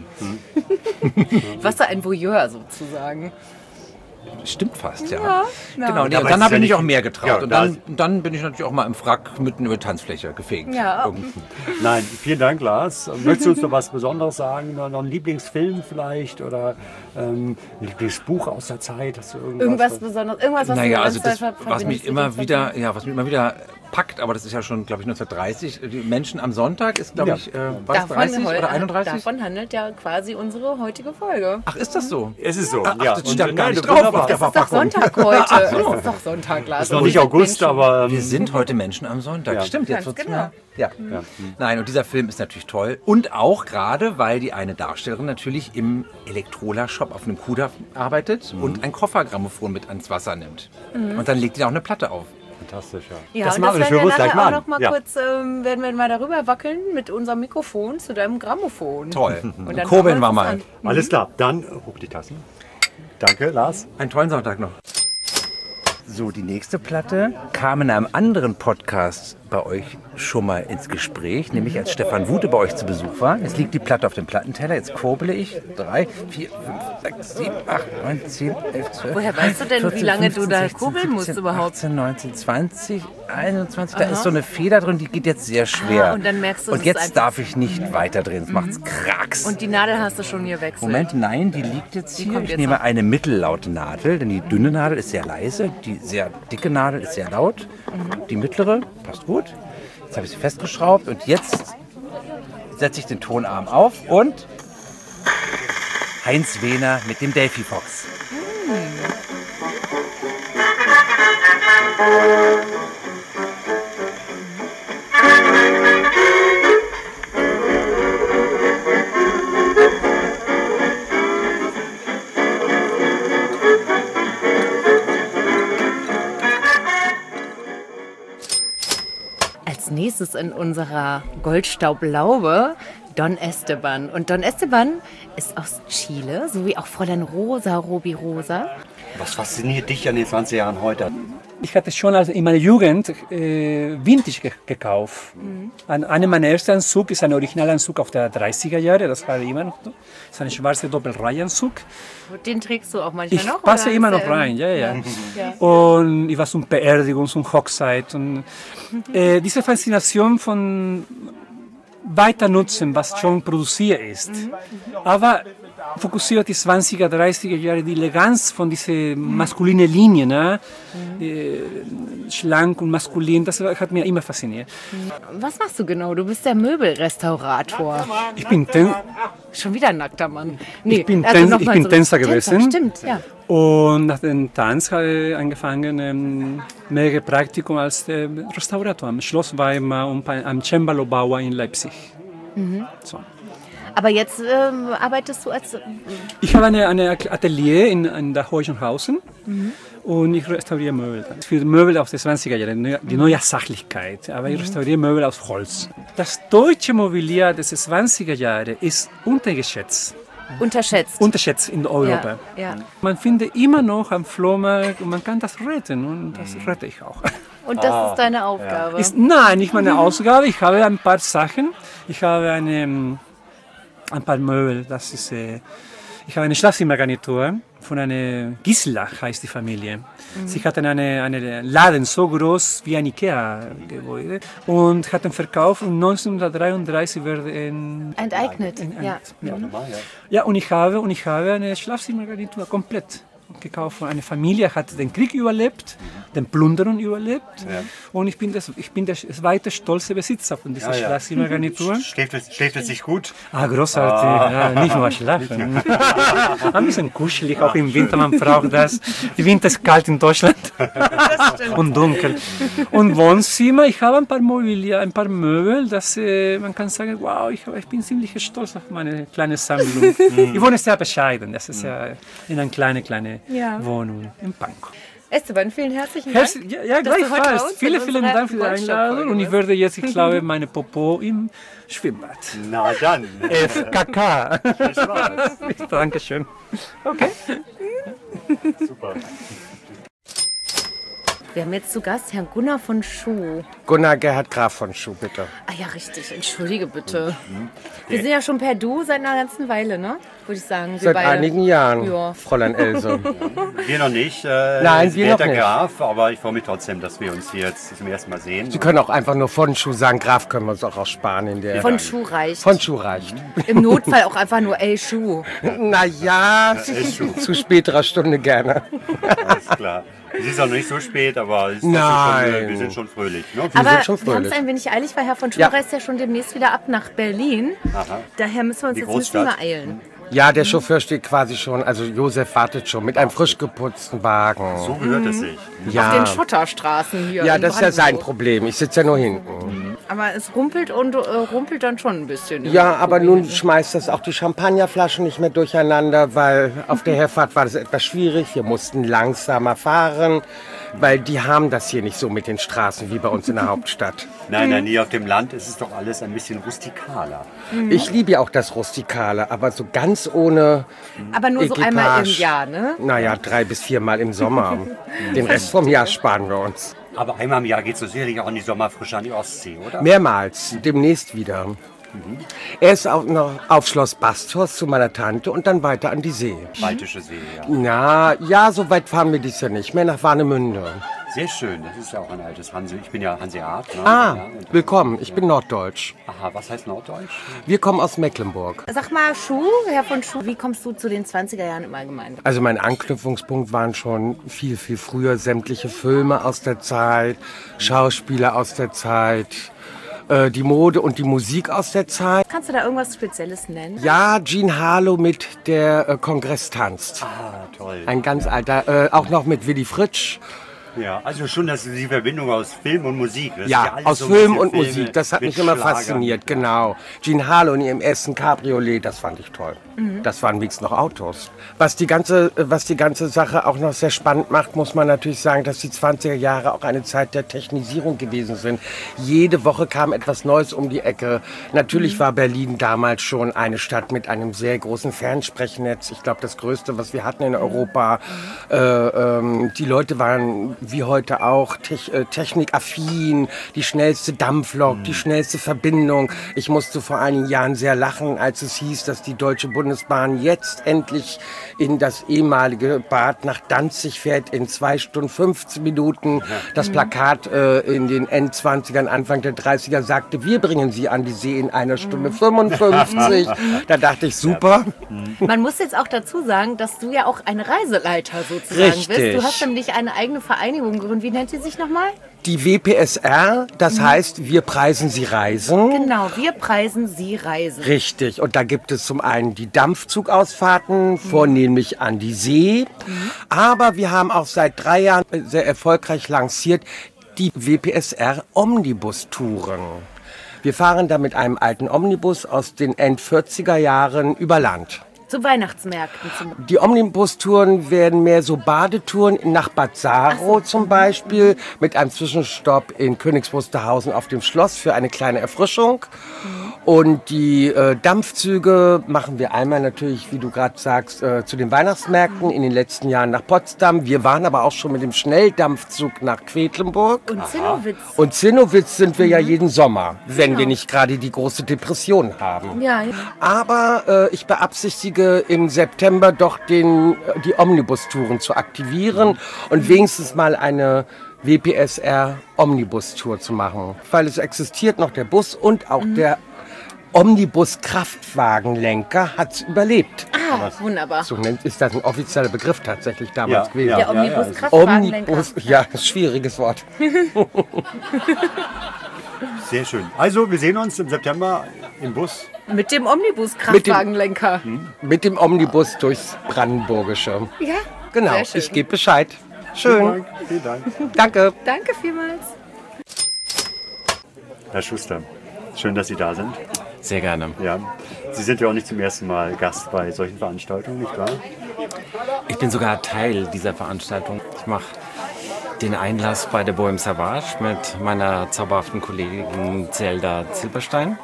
Warst du ein Voyeur sozusagen? Stimmt fast, ja. Ja, ja. Genau, nee, Ja, und dann aber habe ist ich ja mich auch nicht- mehr getraut. Ja, und, da dann, und dann bin ich natürlich auch mal im Frack mitten über die Tanzfläche gefegt. Ja. Irgendwo. Nein, vielen Dank, Lars. Möchtest du uns noch was Besonderes sagen? Noch noch ein Lieblingsfilm vielleicht oder ähm, ein Lieblingsbuch aus der Zeit? Hast du irgendwas? Irgendwas Besonderes, irgendwas, was Naja, du also das, ver- was verbindest mich mit immer den wieder, ja, was mich immer wieder packt, aber das ist ja schon, glaube ich, neunzehnhundertdreißig. Die Menschen am Sonntag ist, glaube Ja. ich, äh, was, Davon, dreißig heu- oder einunddreißig? davon handelt ja quasi unsere heutige Folge. Ach, ist das so? Es ist so, Ach, ja. das stand Und, gar nein, nicht du- drauf wunderbar. auf der Es ist doch Verpackung. Sonntag heute. Es ist doch Sonntag, Lars. Ist noch nicht August, aber ähm, Wir sind heute Menschen am Sonntag. Ja. Stimmt, jetzt Ganz wird's genau. mir. Ja. ja. Nein, und dieser Film ist natürlich toll. Und auch gerade, weil die eine Darstellerin natürlich im Elektrola-Shop auf einem Kudamm arbeitet Mhm. und ein Koffergrammophon mit ans Wasser nimmt. Und dann legt die auch eine Platte auf. Fantastisch, ja. Ja, das und mache das ich. werden Wir wir uns gleich nachher auch mal noch mal an. Ja. kurz, ähm, werden wir mal darüber wackeln mit unserem Mikrofon zu deinem Grammophon. Toll. Und Und dann kurbeln schauen wir uns mal. das an. Alles klar, dann hoch die Tassen. Danke, Lars. Einen tollen Sonntag noch. So, die nächste Platte kam in einem anderen Podcast bei euch schon mal ins Gespräch, nämlich als Stefan Wute bei euch zu Besuch war. Jetzt liegt die Platte auf dem Plattenteller, jetzt kurbele ich. Drei, vier, fünf, sechs, sieben, acht, neun, zehn, elf, zwölf. Woher weißt du denn, wie lange du da sechzehn, kurbeln musst siebzehn, überhaupt? achtzehn, neunzehn, zwanzig, einundzwanzig. Da ist so eine Feder drin, die geht jetzt sehr schwer. Ah, und dann merkst du, Und es ist jetzt einfach- darf ich nicht weiter drehen, sonst macht's Kracks. Und die Nadel hast du schon hier wechselt. Moment, nein, die liegt jetzt hier. kommt Ich jetzt nehme noch. eine mittellaute Nadel, denn die dünne Nadel ist sehr leise, die sehr dicke Nadel ist sehr laut. Die mittlere passt gut. Jetzt habe ich sie festgeschraubt und jetzt setze ich den Tonarm auf und Heinz Wehner mit dem Delphi Fox. Als nächstes in unserer Goldstaublaube Don Esteban. Und Don Esteban ist aus Chile, so wie auch Fräulein Rosa, Robi Rosa. Was fasziniert dich an den zwanzig Jahren heute? Ich hatte schon also in meiner Jugend äh, Vintage ge gekauft. Mhm. Ein, einer meiner ersten Anzug ist ein Originalanzug auf der dreißiger Jahre, das war immer noch. Das ist ein schwarzer Doppelreihenanzug. Den trägst du auch manchmal Ich noch? passe oder immer ist noch der- rein, ja, ja. Ja. Und ich war zum Beerdigung, zum Hochzeit. Und äh, diese Faszination von weiter nutzen, was schon produziert ist. Aber fokussiert die zwanziger, dreißiger Jahre, die Eleganz von dieser maskulinen Linie, ne? Äh, schlank und maskulin, das hat mir immer fasziniert. Was machst du genau? Du bist der Möbelrestaurator. Ich bin Ten Schon wieder ein nackter Mann. Nee, ich bin, also Ten noch ich mal bin so Tänzer gewesen. Stimmt, ja. Und nach dem Tanz habe ich angefangen, ähm, mehrere Praktikum als äh, Restaurator am Schloss Weimar und bei einem Cembalo-Bauer in Leipzig. Mhm. So. Aber jetzt ähm, arbeitest du als... Ich habe eine, eine Atelier in, in der Hohenhausen Mhm. und ich restauriere Möbel. Für Möbel aus den zwanziger Jahren, die neue Sachlichkeit. Aber ich restauriere Möbel aus Holz. Das deutsche Mobiliar des zwanziger Jahre ist untergeschätzt. Unterschätzt. Unterschätzt in Europa. Ja, ja. Man findet immer noch am Flohmarkt und man kann das retten und das rette ich auch. Und das ist deine Aufgabe? Ist, nein, nicht meine Aufgabe. Ich habe ein paar Sachen. Ich habe eine, ein paar Möbel. Das ist, äh, ich habe eine Schlafzimmergarnitur von einer Gisela, heißt die Familie. Mhm. Sie hatten einen eine Laden so groß wie ein Ikea-Gebäude und hatten Verkauf und neunzehnhundertdreiunddreißig wurde in, enteignet. in, in, Ja. ja. Mhm. Ja, und ich habe, und ich habe eine Schlafzimmergarnitur komplett gekauft von einer Familie, hat den Krieg überlebt, den Plünderung überlebt. Ja. Und ich bin, das, ich bin der zweite stolze Besitzer von dieser Ja, ja. Schlafzimmergarnitur. Schläft es, schläft es sich gut? Ah, großartig. Ah. Ja, nicht nur schlafen. Ein bisschen kuschelig, auch im Winter, man braucht das. Der Winter ist kalt in Deutschland und dunkel. Und Wohnzimmer, ich habe ein paar Mobiliar, ein paar Möbel, dass äh, man kann sagen, wow, ich, ich bin ziemlich stolz auf meine kleine Sammlung. Ich wohne sehr bescheiden, das ist ja in einer kleinen, kleinen Ja. Wohnung in Pankow. Esteban, vielen herzlichen Dank. Herz, ja, ja dass du heute bei gleichfalls. uns Vielen, in vielen unserer Dank für die Einladung. Und ich werde jetzt, ich glaube, meine Popo im Schwimmbad. Na dann. F K K. Viel Spaß. Dankeschön. Okay. Super. Wir haben jetzt zu Gast Herrn Gunnar von Schuh. Gunnar Gerhard Graf von Schuh, bitte. Ah ja, richtig. Entschuldige bitte. Wir sind ja schon per Du seit einer ganzen Weile, ne? Würde ich sagen. wir Seit beide. einigen Jahren, Ja. Fräulein Else. Wir noch nicht. Äh, Nein, wir noch der nicht. Graf, aber ich freue mich trotzdem, dass wir uns hier jetzt zum ersten Mal sehen. Sie können auch einfach nur von Schuh sagen. Graf können wir uns auch aussparen. In der Von Schuh reicht. Von Schuh reicht. Im Notfall auch einfach nur ey Schuh. Naja, ey, Schuh. zu späterer Stunde gerne. Alles klar. Es ist auch noch nicht so spät, aber es ist Nein. Schon, wir sind schon fröhlich. Ne? Wir Aber sind schon wir haben es fröhlich. ein wenig eilig, weil Herr von Schuh Ja. reist ja schon demnächst wieder ab nach Berlin. Aha. Daher müssen wir uns Die jetzt ein bisschen Großstadt. beeilen. Ja, der Chauffeur steht quasi schon, also Josef wartet schon mit einem frisch geputzten Wagen. So gehört es sich. Ja. Auf den Schotterstraßen hier. Ja, in das ist ja sein Brandenburg. Problem. Ich sitze ja nur hinten. Aber es rumpelt und äh, rumpelt dann schon ein bisschen. Ja, aber nun schmeißt das auch die Champagnerflaschen nicht mehr durcheinander, weil auf der Herfahrt war das etwas schwierig. Wir mussten langsamer fahren, weil die haben das hier nicht so mit den Straßen wie bei uns in der Hauptstadt. Nein, nein, hier auf dem Land ist es doch alles ein bisschen rustikaler. Ich liebe ja auch das Rustikale, aber so ganz ohne Aber nur so Equipage. einmal im Jahr, ne? Naja, drei bis viermal im Sommer. Den Rest vom Jahr sparen wir uns. Aber einmal im Jahr geht es so sicherlich auch in die Sommerfrische an die Ostsee, oder? Mehrmals, demnächst wieder. Er ist auch noch auf Schloss Basthorst zu meiner Tante und dann weiter an die See. Baltische See, ja. Na, ja, so weit fahren wir dies Jahr nicht mehr, nach Warnemünde. Sehr schön, das ist ja auch ein altes Hanse. Ich bin ja Hanseat. Ne? Ah, Ja, und- willkommen, ich bin Norddeutsch. Aha, was heißt Norddeutsch? Wir kommen aus Mecklenburg. Sag mal, Schuh, Herr von Schuh, wie kommst du zu den zwanziger Jahren im Allgemeinen? Also mein Anknüpfungspunkt waren schon viel, viel früher sämtliche Filme aus der Zeit, Schauspieler aus der Zeit, äh, die Mode und die Musik aus der Zeit. Kannst du da irgendwas Spezielles nennen? Ja, Jean Harlow mit der äh, Kongress tanzt. Ah, toll. Ein ganz alter, äh, auch noch mit Willy Fritsch. Ja, also schon das ist die Verbindung aus Film und Musik. Das ist Ja, alles aus so ein Film bisschen und Filme Musik, das hat mit mich immer Schlagern. fasziniert, genau. Jean Harlow in ihrem ersten Cabriolet, das fand ich toll. Mhm. Das waren wenigstens noch Autos. Was die, ganze, was die ganze Sache auch noch sehr spannend macht, muss man natürlich sagen, dass die zwanziger Jahre auch eine Zeit der Technisierung gewesen sind. Jede Woche kam etwas Neues um die Ecke. Natürlich Mhm. war Berlin damals schon eine Stadt mit einem sehr großen Fernsprechnetz. Ich glaube, das größte, was wir hatten in Europa. Äh, ähm, die Leute waren wie heute auch, te äh, technikaffin, die schnellste Dampflok, mhm. die schnellste Verbindung. Ich musste vor einigen Jahren sehr lachen, als es hieß, dass die Deutsche Bundesbahn jetzt endlich in das ehemalige Bad nach Danzig fährt in zwei Stunden fünfzehn Minuten. Das Plakat äh, in den Endzwanzigern, Anfang der dreißiger sagte, wir bringen Sie an die See in einer Stunde fünfundfünfzig. Da dachte ich, super. Man muss jetzt auch dazu sagen, dass du ja auch ein Reiseleiter sozusagen Richtig. bist. Du hast nämlich eine eigene Vereinigung gegründet. Wie nennt sie sich nochmal? Die W P S R, das Mhm. heißt, wir preisen Sie Reisen. Genau, wir preisen Sie Reisen. Richtig. Und da gibt es zum einen die Dampfzugausfahrten, mhm. vornehmlich an die See. Mhm. Aber wir haben auch seit drei Jahren sehr erfolgreich lanciert die W P S R Omnibus-Touren. Wir fahren da mit einem alten Omnibus aus den End-vierziger Jahren über Land. Zu Weihnachtsmärkten zum Beispiel. Die Omnibus-Touren werden mehr so Badetouren nach Bad Saro so. zum Beispiel, mit einem Zwischenstopp in Königs Wusterhausen auf dem Schloss für eine kleine Erfrischung. Mhm. Und die äh, Dampfzüge machen wir einmal natürlich, wie du gerade sagst, äh, zu den Weihnachtsmärkten, in den letzten Jahren nach Potsdam. Wir waren aber auch schon mit dem Schnelldampfzug nach Quedlinburg. Und Zinnowitz. Und Zinnowitz sind wir mhm. ja jeden Sommer, wenn genau. wir nicht gerade die große Depression haben. Ja, ja. Aber äh, ich beabsichtige im September doch den, die Omnibus-Touren zu aktivieren und wenigstens mal eine W P S R Omnibus-Tour zu machen. Weil es existiert noch der Bus und auch mhm. der Omnibus-Kraftwagenlenker hat es überlebt. Ah, wunderbar. So nennt, ist das ein offizieller Begriff tatsächlich damals ja, gewesen. ja, der Omnibus-Kraftwagenlenker. Omnibus, ja, schwieriges Wort. Sehr schön. Also, wir sehen uns im September im Bus. Mit dem Omnibus-Kraftwagenlenker. Mit dem, mit dem Omnibus durchs Brandenburgische. Ja, genau. sehr schön. Ich gebe Bescheid. Schön. Vielen Dank. Vielen Dank. Danke. Danke vielmals. Herr Schuster, schön, dass Sie da sind. Sehr gerne. Ja. Sie sind ja auch nicht zum ersten Mal Gast bei solchen Veranstaltungen, nicht wahr? Ich bin sogar Teil dieser Veranstaltung. Ich mache den Einlass bei der Bohème Savage mit meiner zauberhaften Kollegin Zelda Zilberstein.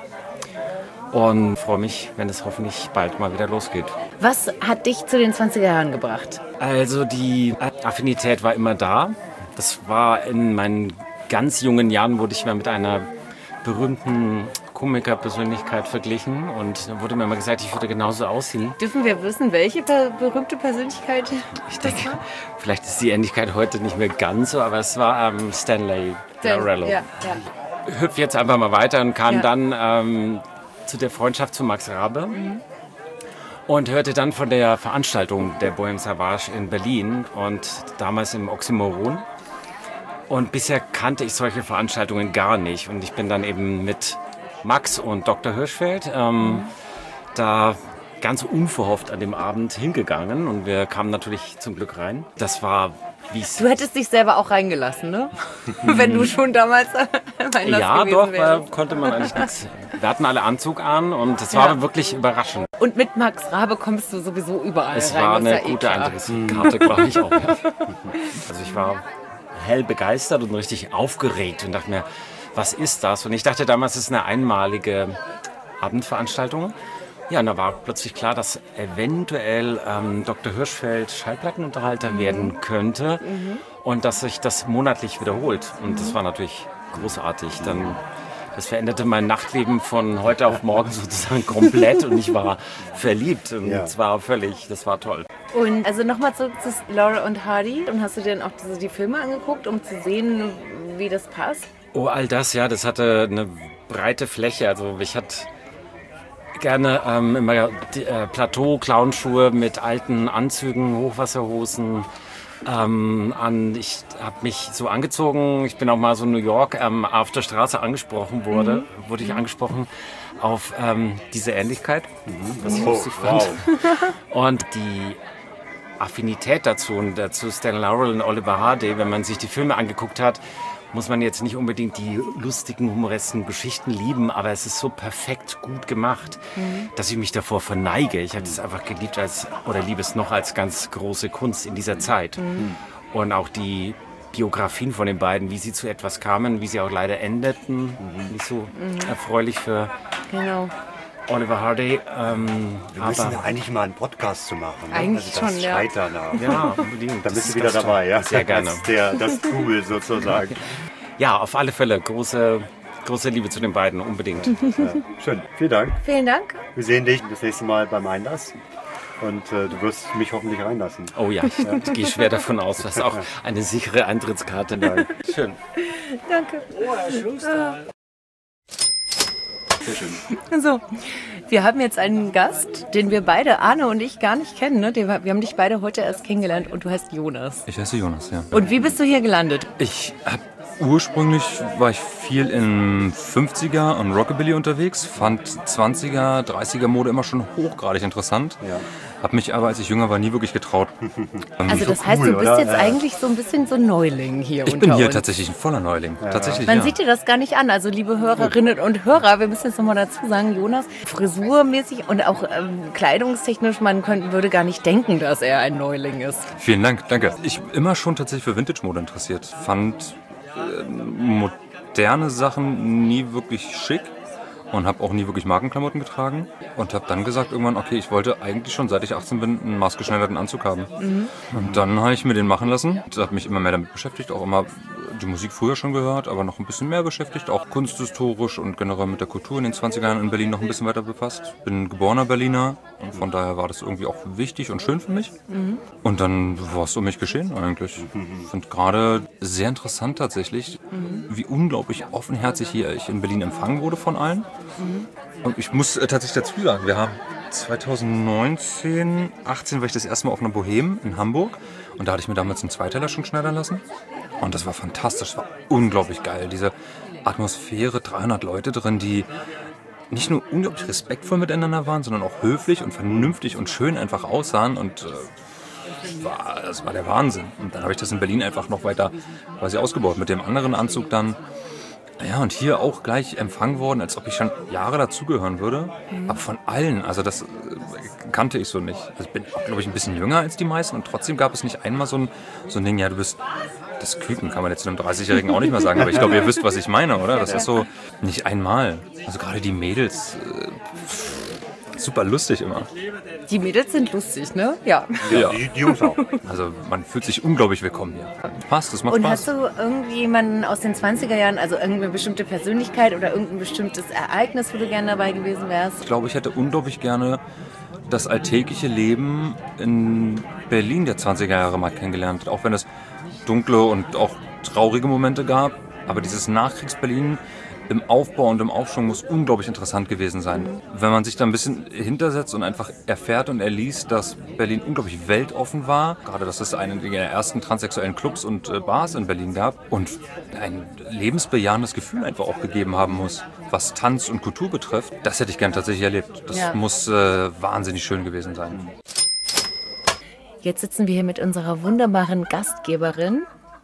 Und freue mich, wenn es hoffentlich bald mal wieder losgeht. Was hat dich zu den zwanziger Jahren gebracht? Also die Affinität war immer da. Das war in meinen ganz jungen Jahren, wurde ich mal mit einer berühmten Komikerpersönlichkeit verglichen. Und da wurde mir immer gesagt, ich würde genauso aussehen. Dürfen wir wissen, welche per berühmte Persönlichkeit ich denke, war? Vielleicht ist die Ähnlichkeit heute nicht mehr ganz so, aber es war ähm, Stanley Narello. Ja, ja. Hüpf jetzt einfach mal weiter und kam Ja. dann ähm, zu der Freundschaft zu Max Rabe mhm. und hörte dann von der Veranstaltung der Bohème Savage in Berlin und damals im Oxymoron. Und bisher kannte ich solche Veranstaltungen gar nicht. Und ich bin dann eben mit Max und Doktor Hirschfeld ähm, mhm. da ganz unverhofft an dem Abend hingegangen. Und wir kamen natürlich zum Glück rein. Das war... Du hättest dich selber auch reingelassen, ne? Wenn du schon damals mein Ja, gewesen doch, wärst. äh, konnte man eigentlich nichts. Wir hatten alle Anzug an und es war Ja. wirklich überraschend. Und mit Max Rabe kommst du sowieso überall Es rein. war das ist eine ja eh gute klar. Eintrittskarte, glaube ich auch. Ja. Also ich war hell begeistert und richtig aufgeregt und dachte mir, was ist das? Und ich dachte damals, es ist eine einmalige Abendveranstaltung. Ja, und da war plötzlich klar, dass eventuell ähm, Doktor Hirschfeld Schallplattenunterhalter Mhm. werden könnte Mhm. und dass sich das monatlich wiederholt. Und das war natürlich großartig. Dann, das veränderte mein Nachtleben von heute auf morgen sozusagen komplett und ich war verliebt. Und es war völlig, das war toll. Und also nochmal zurück zu Laurel und Hardy. Und hast du dir dann auch diese, die Filme angeguckt, um zu sehen, wie das passt? Oh, all das, ja, das hatte eine breite Fläche. Also ich hatte gerne ähm, immer die, äh, Plateau-Clownschuhe mit alten Anzügen, Hochwasserhosen ähm, an. Ich habe mich so angezogen. Ich bin auch mal so in New York ähm, auf der Straße angesprochen wurde, Mhm. wurde ich angesprochen auf ähm, diese Ähnlichkeit, was ich Oh, lustig fand. wow. Und die Affinität dazu und dazu Stan Laurel und Oliver Hardy, wenn man sich die Filme angeguckt hat, muss man jetzt nicht unbedingt die lustigen, humoresken Geschichten lieben, aber es ist so perfekt gut gemacht, Mhm. dass ich mich davor verneige. Ich habe es einfach geliebt als, oder liebe es noch als ganz große Kunst in dieser Zeit. Mhm. Und auch die Biografien von den beiden, wie sie zu etwas kamen, wie sie auch leider endeten, nicht so Mhm. erfreulich für Genau. Oliver Hardy. Ähm, Wir müssen ja eigentlich mal einen Podcast zu machen. Ne? Eigentlich also das schon, ja. schreit danach. Ja, unbedingt. Da bist Das- du wieder das- dabei, ja? Sehr gerne. Das, der, das Tool sozusagen. Ja, auf alle Fälle. Große, große Liebe zu den beiden, unbedingt. Ja, schön, vielen Dank. Vielen Dank. Wir sehen dich das nächste Mal beim Einlass. Und äh, du wirst mich hoffentlich reinlassen. Oh ja, ich gehe schwer davon aus. Du hast auch eine sichere Eintrittskarte. Schön. Danke. Oh, Herr Schuster. Sehr schön. So, wir haben jetzt einen Gast, den wir beide, Arne und ich, gar nicht kennen. Ne? Den- Wir haben dich beide heute erst kennengelernt und du heißt Jonas. Ich heiße Jonas, ja. Und wie bist du hier gelandet? Ich hab ursprünglich war ich viel in fünfziger und Rockabilly unterwegs, fand zwanziger, dreißiger Mode immer schon hochgradig interessant. Ja. Hab mich aber, als ich jünger war, nie wirklich getraut. Ähm, Also das heißt, du bist jetzt eigentlich so ein bisschen so ein Neuling hier Ich unter bin hier uns. tatsächlich ein voller Neuling. Tatsächlich, Man ja. sieht dir das gar nicht an. Also liebe Hörerinnen und Hörer, wir müssen jetzt nochmal dazu sagen, Jonas, frisurmäßig und auch ähm, kleidungstechnisch, man könnte, würde gar nicht denken, dass er ein Neuling ist. Vielen Dank, danke. Ich bin immer schon tatsächlich für Vintage-Mode interessiert. Fand äh, moderne Sachen nie wirklich schick und habe auch nie wirklich Markenklamotten getragen. Und habe dann gesagt irgendwann, okay, ich wollte eigentlich schon, seit ich achtzehn bin, einen maßgeschneiderten Anzug haben. Mhm. Und dann habe ich mir den machen lassen. Das hat mich immer mehr damit beschäftigt, auch immer die Musik früher schon gehört, aber noch ein bisschen mehr beschäftigt, auch kunsthistorisch und generell mit der Kultur in den zwanziger Jahren in Berlin noch ein bisschen weiter befasst. Bin geborener Berliner und von daher war das irgendwie auch wichtig und schön für mich. Mhm. Und dann war es um mich geschehen eigentlich. Ich finde gerade sehr interessant tatsächlich, Mhm. wie unglaublich offenherzig hier ich in Berlin empfangen wurde von allen. Und ich muss äh, tatsächlich dazu sagen, wir haben zweitausendneunzehn, achtzehn war ich das erste Mal auf einer Bohème in Hamburg und da hatte ich mir damals einen Zweiteiler schon schneidern lassen. Und das war fantastisch, das war unglaublich geil. Diese Atmosphäre, dreihundert Leute drin, die nicht nur unglaublich respektvoll miteinander waren, sondern auch höflich und vernünftig und schön einfach aussahen und äh, war, das war der Wahnsinn. Und dann habe ich das in Berlin einfach noch weiter quasi ausgebaut mit dem anderen Anzug dann. Ja, und hier auch gleich empfangen worden, als ob ich schon Jahre dazugehören würde. Mhm. Aber von allen, also das äh, kannte ich so nicht. Also ich bin auch, glaube ich, ein bisschen jünger als die meisten und trotzdem gab es nicht einmal so ein, so ein Ding, ja, du bist das Küken, kann man jetzt zu einem dreißigjährigen auch nicht mehr sagen, aber ich glaube, ihr wisst, was ich meine, oder? Das ist so nicht einmal. Also gerade die Mädels, äh, super lustig immer. Die Mädels sind lustig, ne? Ja. Ja, die, die Jungs auch. Also man fühlt sich unglaublich willkommen hier. Passt, das macht Und Spaß. hast du irgendwie jemanden aus den zwanziger Jahren, also irgendeine bestimmte Persönlichkeit oder irgendein bestimmtes Ereignis, wo du gerne dabei gewesen wärst? Ich glaube, ich hätte unglaublich gerne das alltägliche Leben in Berlin der zwanziger Jahre mal kennengelernt. Auch wenn es dunkle und auch traurige Momente gab. Aber dieses Nachkriegs-Berlin im Aufbau und im Aufschwung muss unglaublich interessant gewesen sein. Wenn man sich da ein bisschen hintersetzt und einfach erfährt und erliest, dass Berlin unglaublich weltoffen war, gerade dass es einen der ersten transsexuellen Clubs und äh, Bars in Berlin gab und ein lebensbejahendes Gefühl einfach auch gegeben haben muss, was Tanz und Kultur betrifft, das hätte ich gern tatsächlich erlebt. Das Ja. muss äh, wahnsinnig schön gewesen sein. Jetzt sitzen wir hier mit unserer wunderbaren Gastgeberin,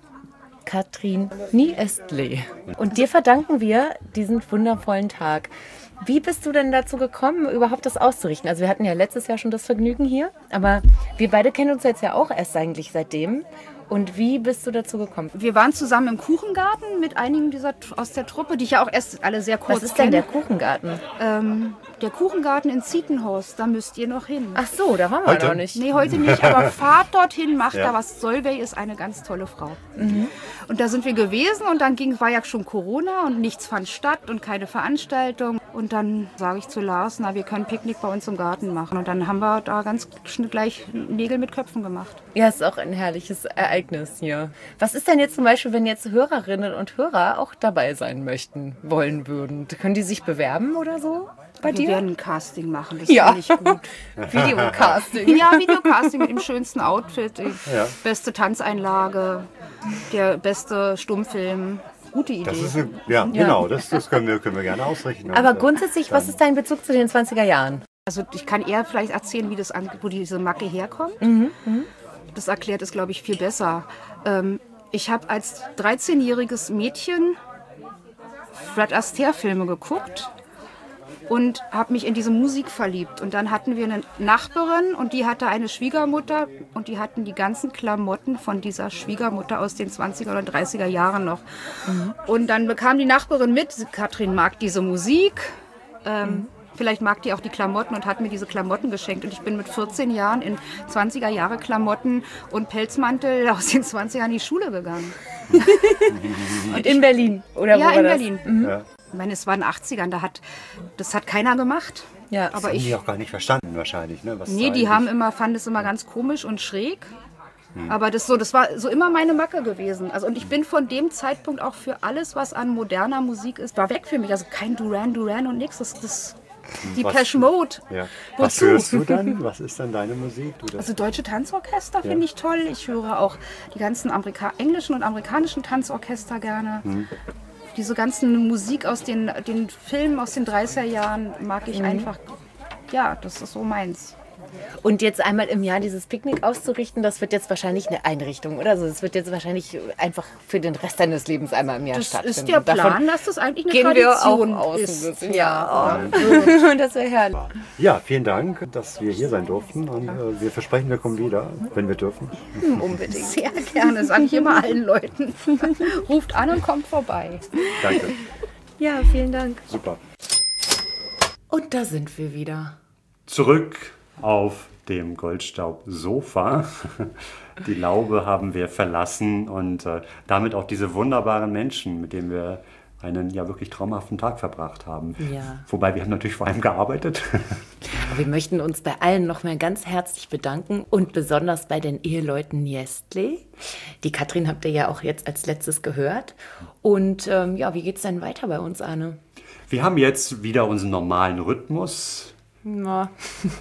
Katrin Niestle. Und dir verdanken wir diesen wundervollen Tag. Wie bist du denn dazu gekommen, überhaupt das auszurichten? Also wir hatten ja letztes Jahr schon das Vergnügen hier, aber wir beide kennen uns jetzt ja auch erst eigentlich seitdem. Und wie bist du dazu gekommen? Wir waren zusammen im Kuchengarten mit einigen dieser, aus der Truppe, die ich ja auch erst alle sehr kurz Was ist denn kenne. der Kuchengarten? Ähm, der Kuchengarten in Zietenhorst, da müsst ihr noch hin. Ach so, da waren wir Heute? noch nicht. Nee, heute nicht, aber fahrt dorthin, macht Ja. da was. Solveig ist eine ganz tolle Frau. Mhm. Und da sind wir gewesen und dann ging, war ja schon Corona und nichts fand statt und keine Veranstaltung. Und dann sage ich zu Lars, na, wir können Picknick bei uns im Garten machen. Und dann haben wir da ganz schnell gleich Nägel mit Köpfen gemacht. Ja, ist auch ein herrliches Ereignis hier. Was ist denn jetzt zum Beispiel, wenn jetzt Hörerinnen und Hörer auch dabei sein möchten, wollen würden? Können die sich bewerben oder so bei wir dir? werden ein Casting machen, das Ja. finde ich gut. Videocasting. Ja, Videocasting mit dem schönsten Outfit, die Ja. beste Tanzeinlage, der beste Stummfilm. Gute Idee. Das ist eine, ja, genau, das, das können, wir, können wir gerne ausrichten. Aber Und, äh, grundsätzlich, was ist dein Bezug zu den zwanziger Jahren? Also ich kann eher vielleicht erzählen, wie das an, wo diese Macke herkommt. Mhm. Mhm. Das erklärt es, glaube ich, viel besser. Ähm, ich habe als dreizehnjähriges Mädchen Fred Astaire-Filme geguckt und habe mich in diese Musik verliebt. Und dann hatten wir eine Nachbarin und die hatte eine Schwiegermutter und die hatten die ganzen Klamotten von dieser Schwiegermutter aus den zwanziger oder dreißiger Jahren noch. Und dann bekam die Nachbarin mit, Katrin mag diese Musik, ähm, Vielleicht mag die auch die Klamotten und hat mir diese Klamotten geschenkt. Und ich bin mit vierzehn Jahren in zwanziger-Jahre-Klamotten und Pelzmantel aus den zwanzigern in die Schule gegangen. Und in Berlin? Oder ja, wo war in das? Berlin. Mhm. Ja. Ich meine, es war in den achtzigern, da hat, das hat keiner gemacht. Ja, das aber haben ich, die auch gar nicht verstanden wahrscheinlich. Ne? Was nee, die haben immer, fanden es immer ganz komisch und schräg. Hm. Aber das, so, das war so immer meine Macke gewesen. Also, und ich bin von dem Zeitpunkt auch für alles, was an moderner Musik ist, war weg für mich. Also kein Duran Duran und nichts. Das, das, die Depeche Mode. Ja. Was hörst du dann? Was ist dann deine Musik? Du also deutsche Tanzorchester ja. finde ich toll. Ich höre auch die ganzen Amerika- englischen und amerikanischen Tanzorchester gerne. Hm. Diese ganzen Musik aus den, den Filmen aus den dreißiger Jahren mag ich mhm. einfach. Ja, das ist so meins. Und jetzt einmal im Jahr dieses Picknick auszurichten, das wird jetzt wahrscheinlich eine Einrichtung, oder? Also es wird jetzt wahrscheinlich einfach für den Rest deines Lebens einmal im Jahr das stattfinden. Das ist der Plan, davon dass das eigentlich eine gehen Tradition wir auch aus ist. Ja, ja. Oh. Das wäre herrlich. Ja, vielen Dank, dass wir hier sein durften. Und äh, wir versprechen, wir kommen wieder, wenn wir dürfen. Unbedingt. Sehr gerne, sage ich immer allen Leuten. Ruft an und kommt vorbei. Danke. Ja, vielen Dank. Super. Und da sind wir wieder. Zurück auf dem Goldstaub-Sofa. Die Laube haben wir verlassen und äh, damit auch diese wunderbaren Menschen, mit denen wir einen ja wirklich traumhaften Tag verbracht haben. Ja. Wobei wir haben natürlich vor allem gearbeitet. Wir möchten uns bei allen noch mal ganz herzlich bedanken und besonders bei den Eheleuten Niestle. Die Katrin habt ihr ja auch jetzt als letztes gehört. Und ähm, ja, wie geht's denn weiter bei uns, Arne? Wir haben jetzt wieder unseren normalen Rhythmus. Ja.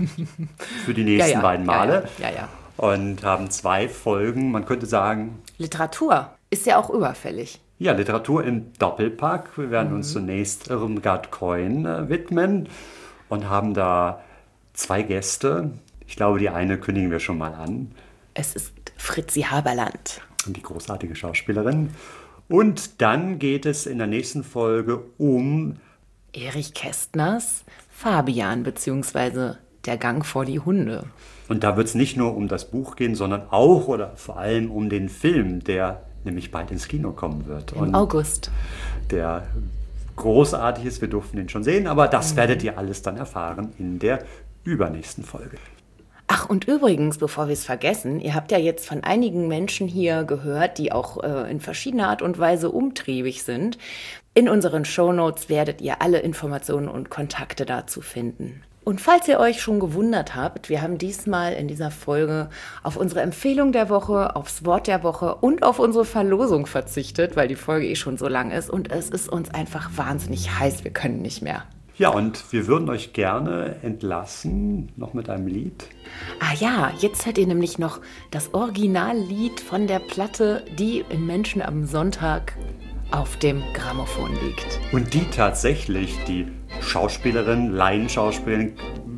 Für die nächsten ja, ja. beiden Male. Ja, ja. Ja, ja. Und haben zwei Folgen, man könnte sagen... Literatur ist ja auch überfällig. Ja, Literatur im Doppelpack. Wir werden mhm. uns zunächst Irmgard Keun äh, widmen und haben da zwei Gäste. Ich glaube, die eine kündigen wir schon mal an. Es ist Fritzi Haberland. Und die großartige Schauspielerin. Und dann geht es in der nächsten Folge um... Erich Kästners Fabian bzw. Der Gang vor die Hunde. Und da wird es nicht nur um das Buch gehen, sondern auch oder vor allem um den Film, der nämlich bald ins Kino kommen wird. Im Und August. Der großartig ist, wir durften ihn schon sehen, aber das mhm. werdet ihr alles dann erfahren in der übernächsten Folge. Ach, und übrigens, bevor wir es vergessen, ihr habt ja jetzt von einigen Menschen hier gehört, die auch äh, in verschiedener Art und Weise umtriebig sind. In unseren Shownotes werdet ihr alle Informationen und Kontakte dazu finden. Und falls ihr euch schon gewundert habt, wir haben diesmal in dieser Folge auf unsere Empfehlung der Woche, aufs Wort der Woche und auf unsere Verlosung verzichtet, weil die Folge eh schon so lang ist und es ist uns einfach wahnsinnig heiß, wir können nicht mehr. Ja, und wir würden euch gerne entlassen, noch mit einem Lied. Ah ja, jetzt hört ihr nämlich noch das Originallied von der Platte, die in Menschen am Sonntag auf dem Grammophon liegt. Und die tatsächlich die Schauspielerin, Laienschauspielerin,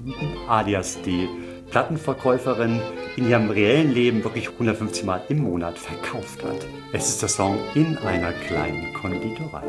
alias die Plattenverkäuferin, in ihrem reellen Leben wirklich hundertfünfzig Mal im Monat verkauft hat. Es ist der Song In einer kleinen Konditorei.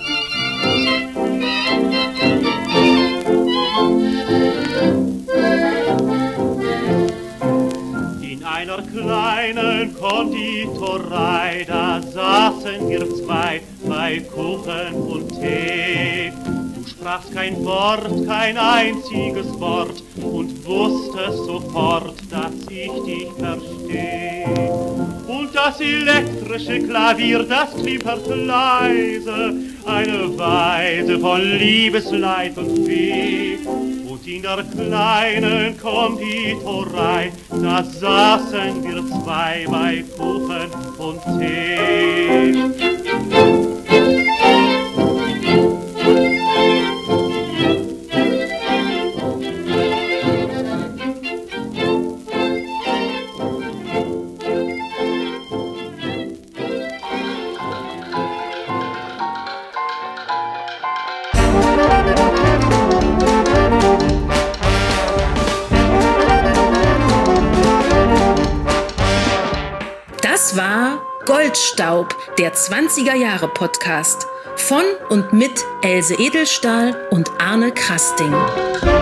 In einer kleinen Konditorei, da saßen wir zwei bei Kuchen und Tee. Du sprachst kein Wort, kein einziges Wort und wusstest sofort, dass ich dich verstehe. Und das elektrische Klavier, das klimpert leise, eine Weise von Liebesleid und Weh. Und in der kleinen Konditorei, da saßen wir zwei bei Kuchen und Tee. Das war Goldstaub, der zwanziger Jahre Podcast von und mit Else Edelstahl und Arne Krasting.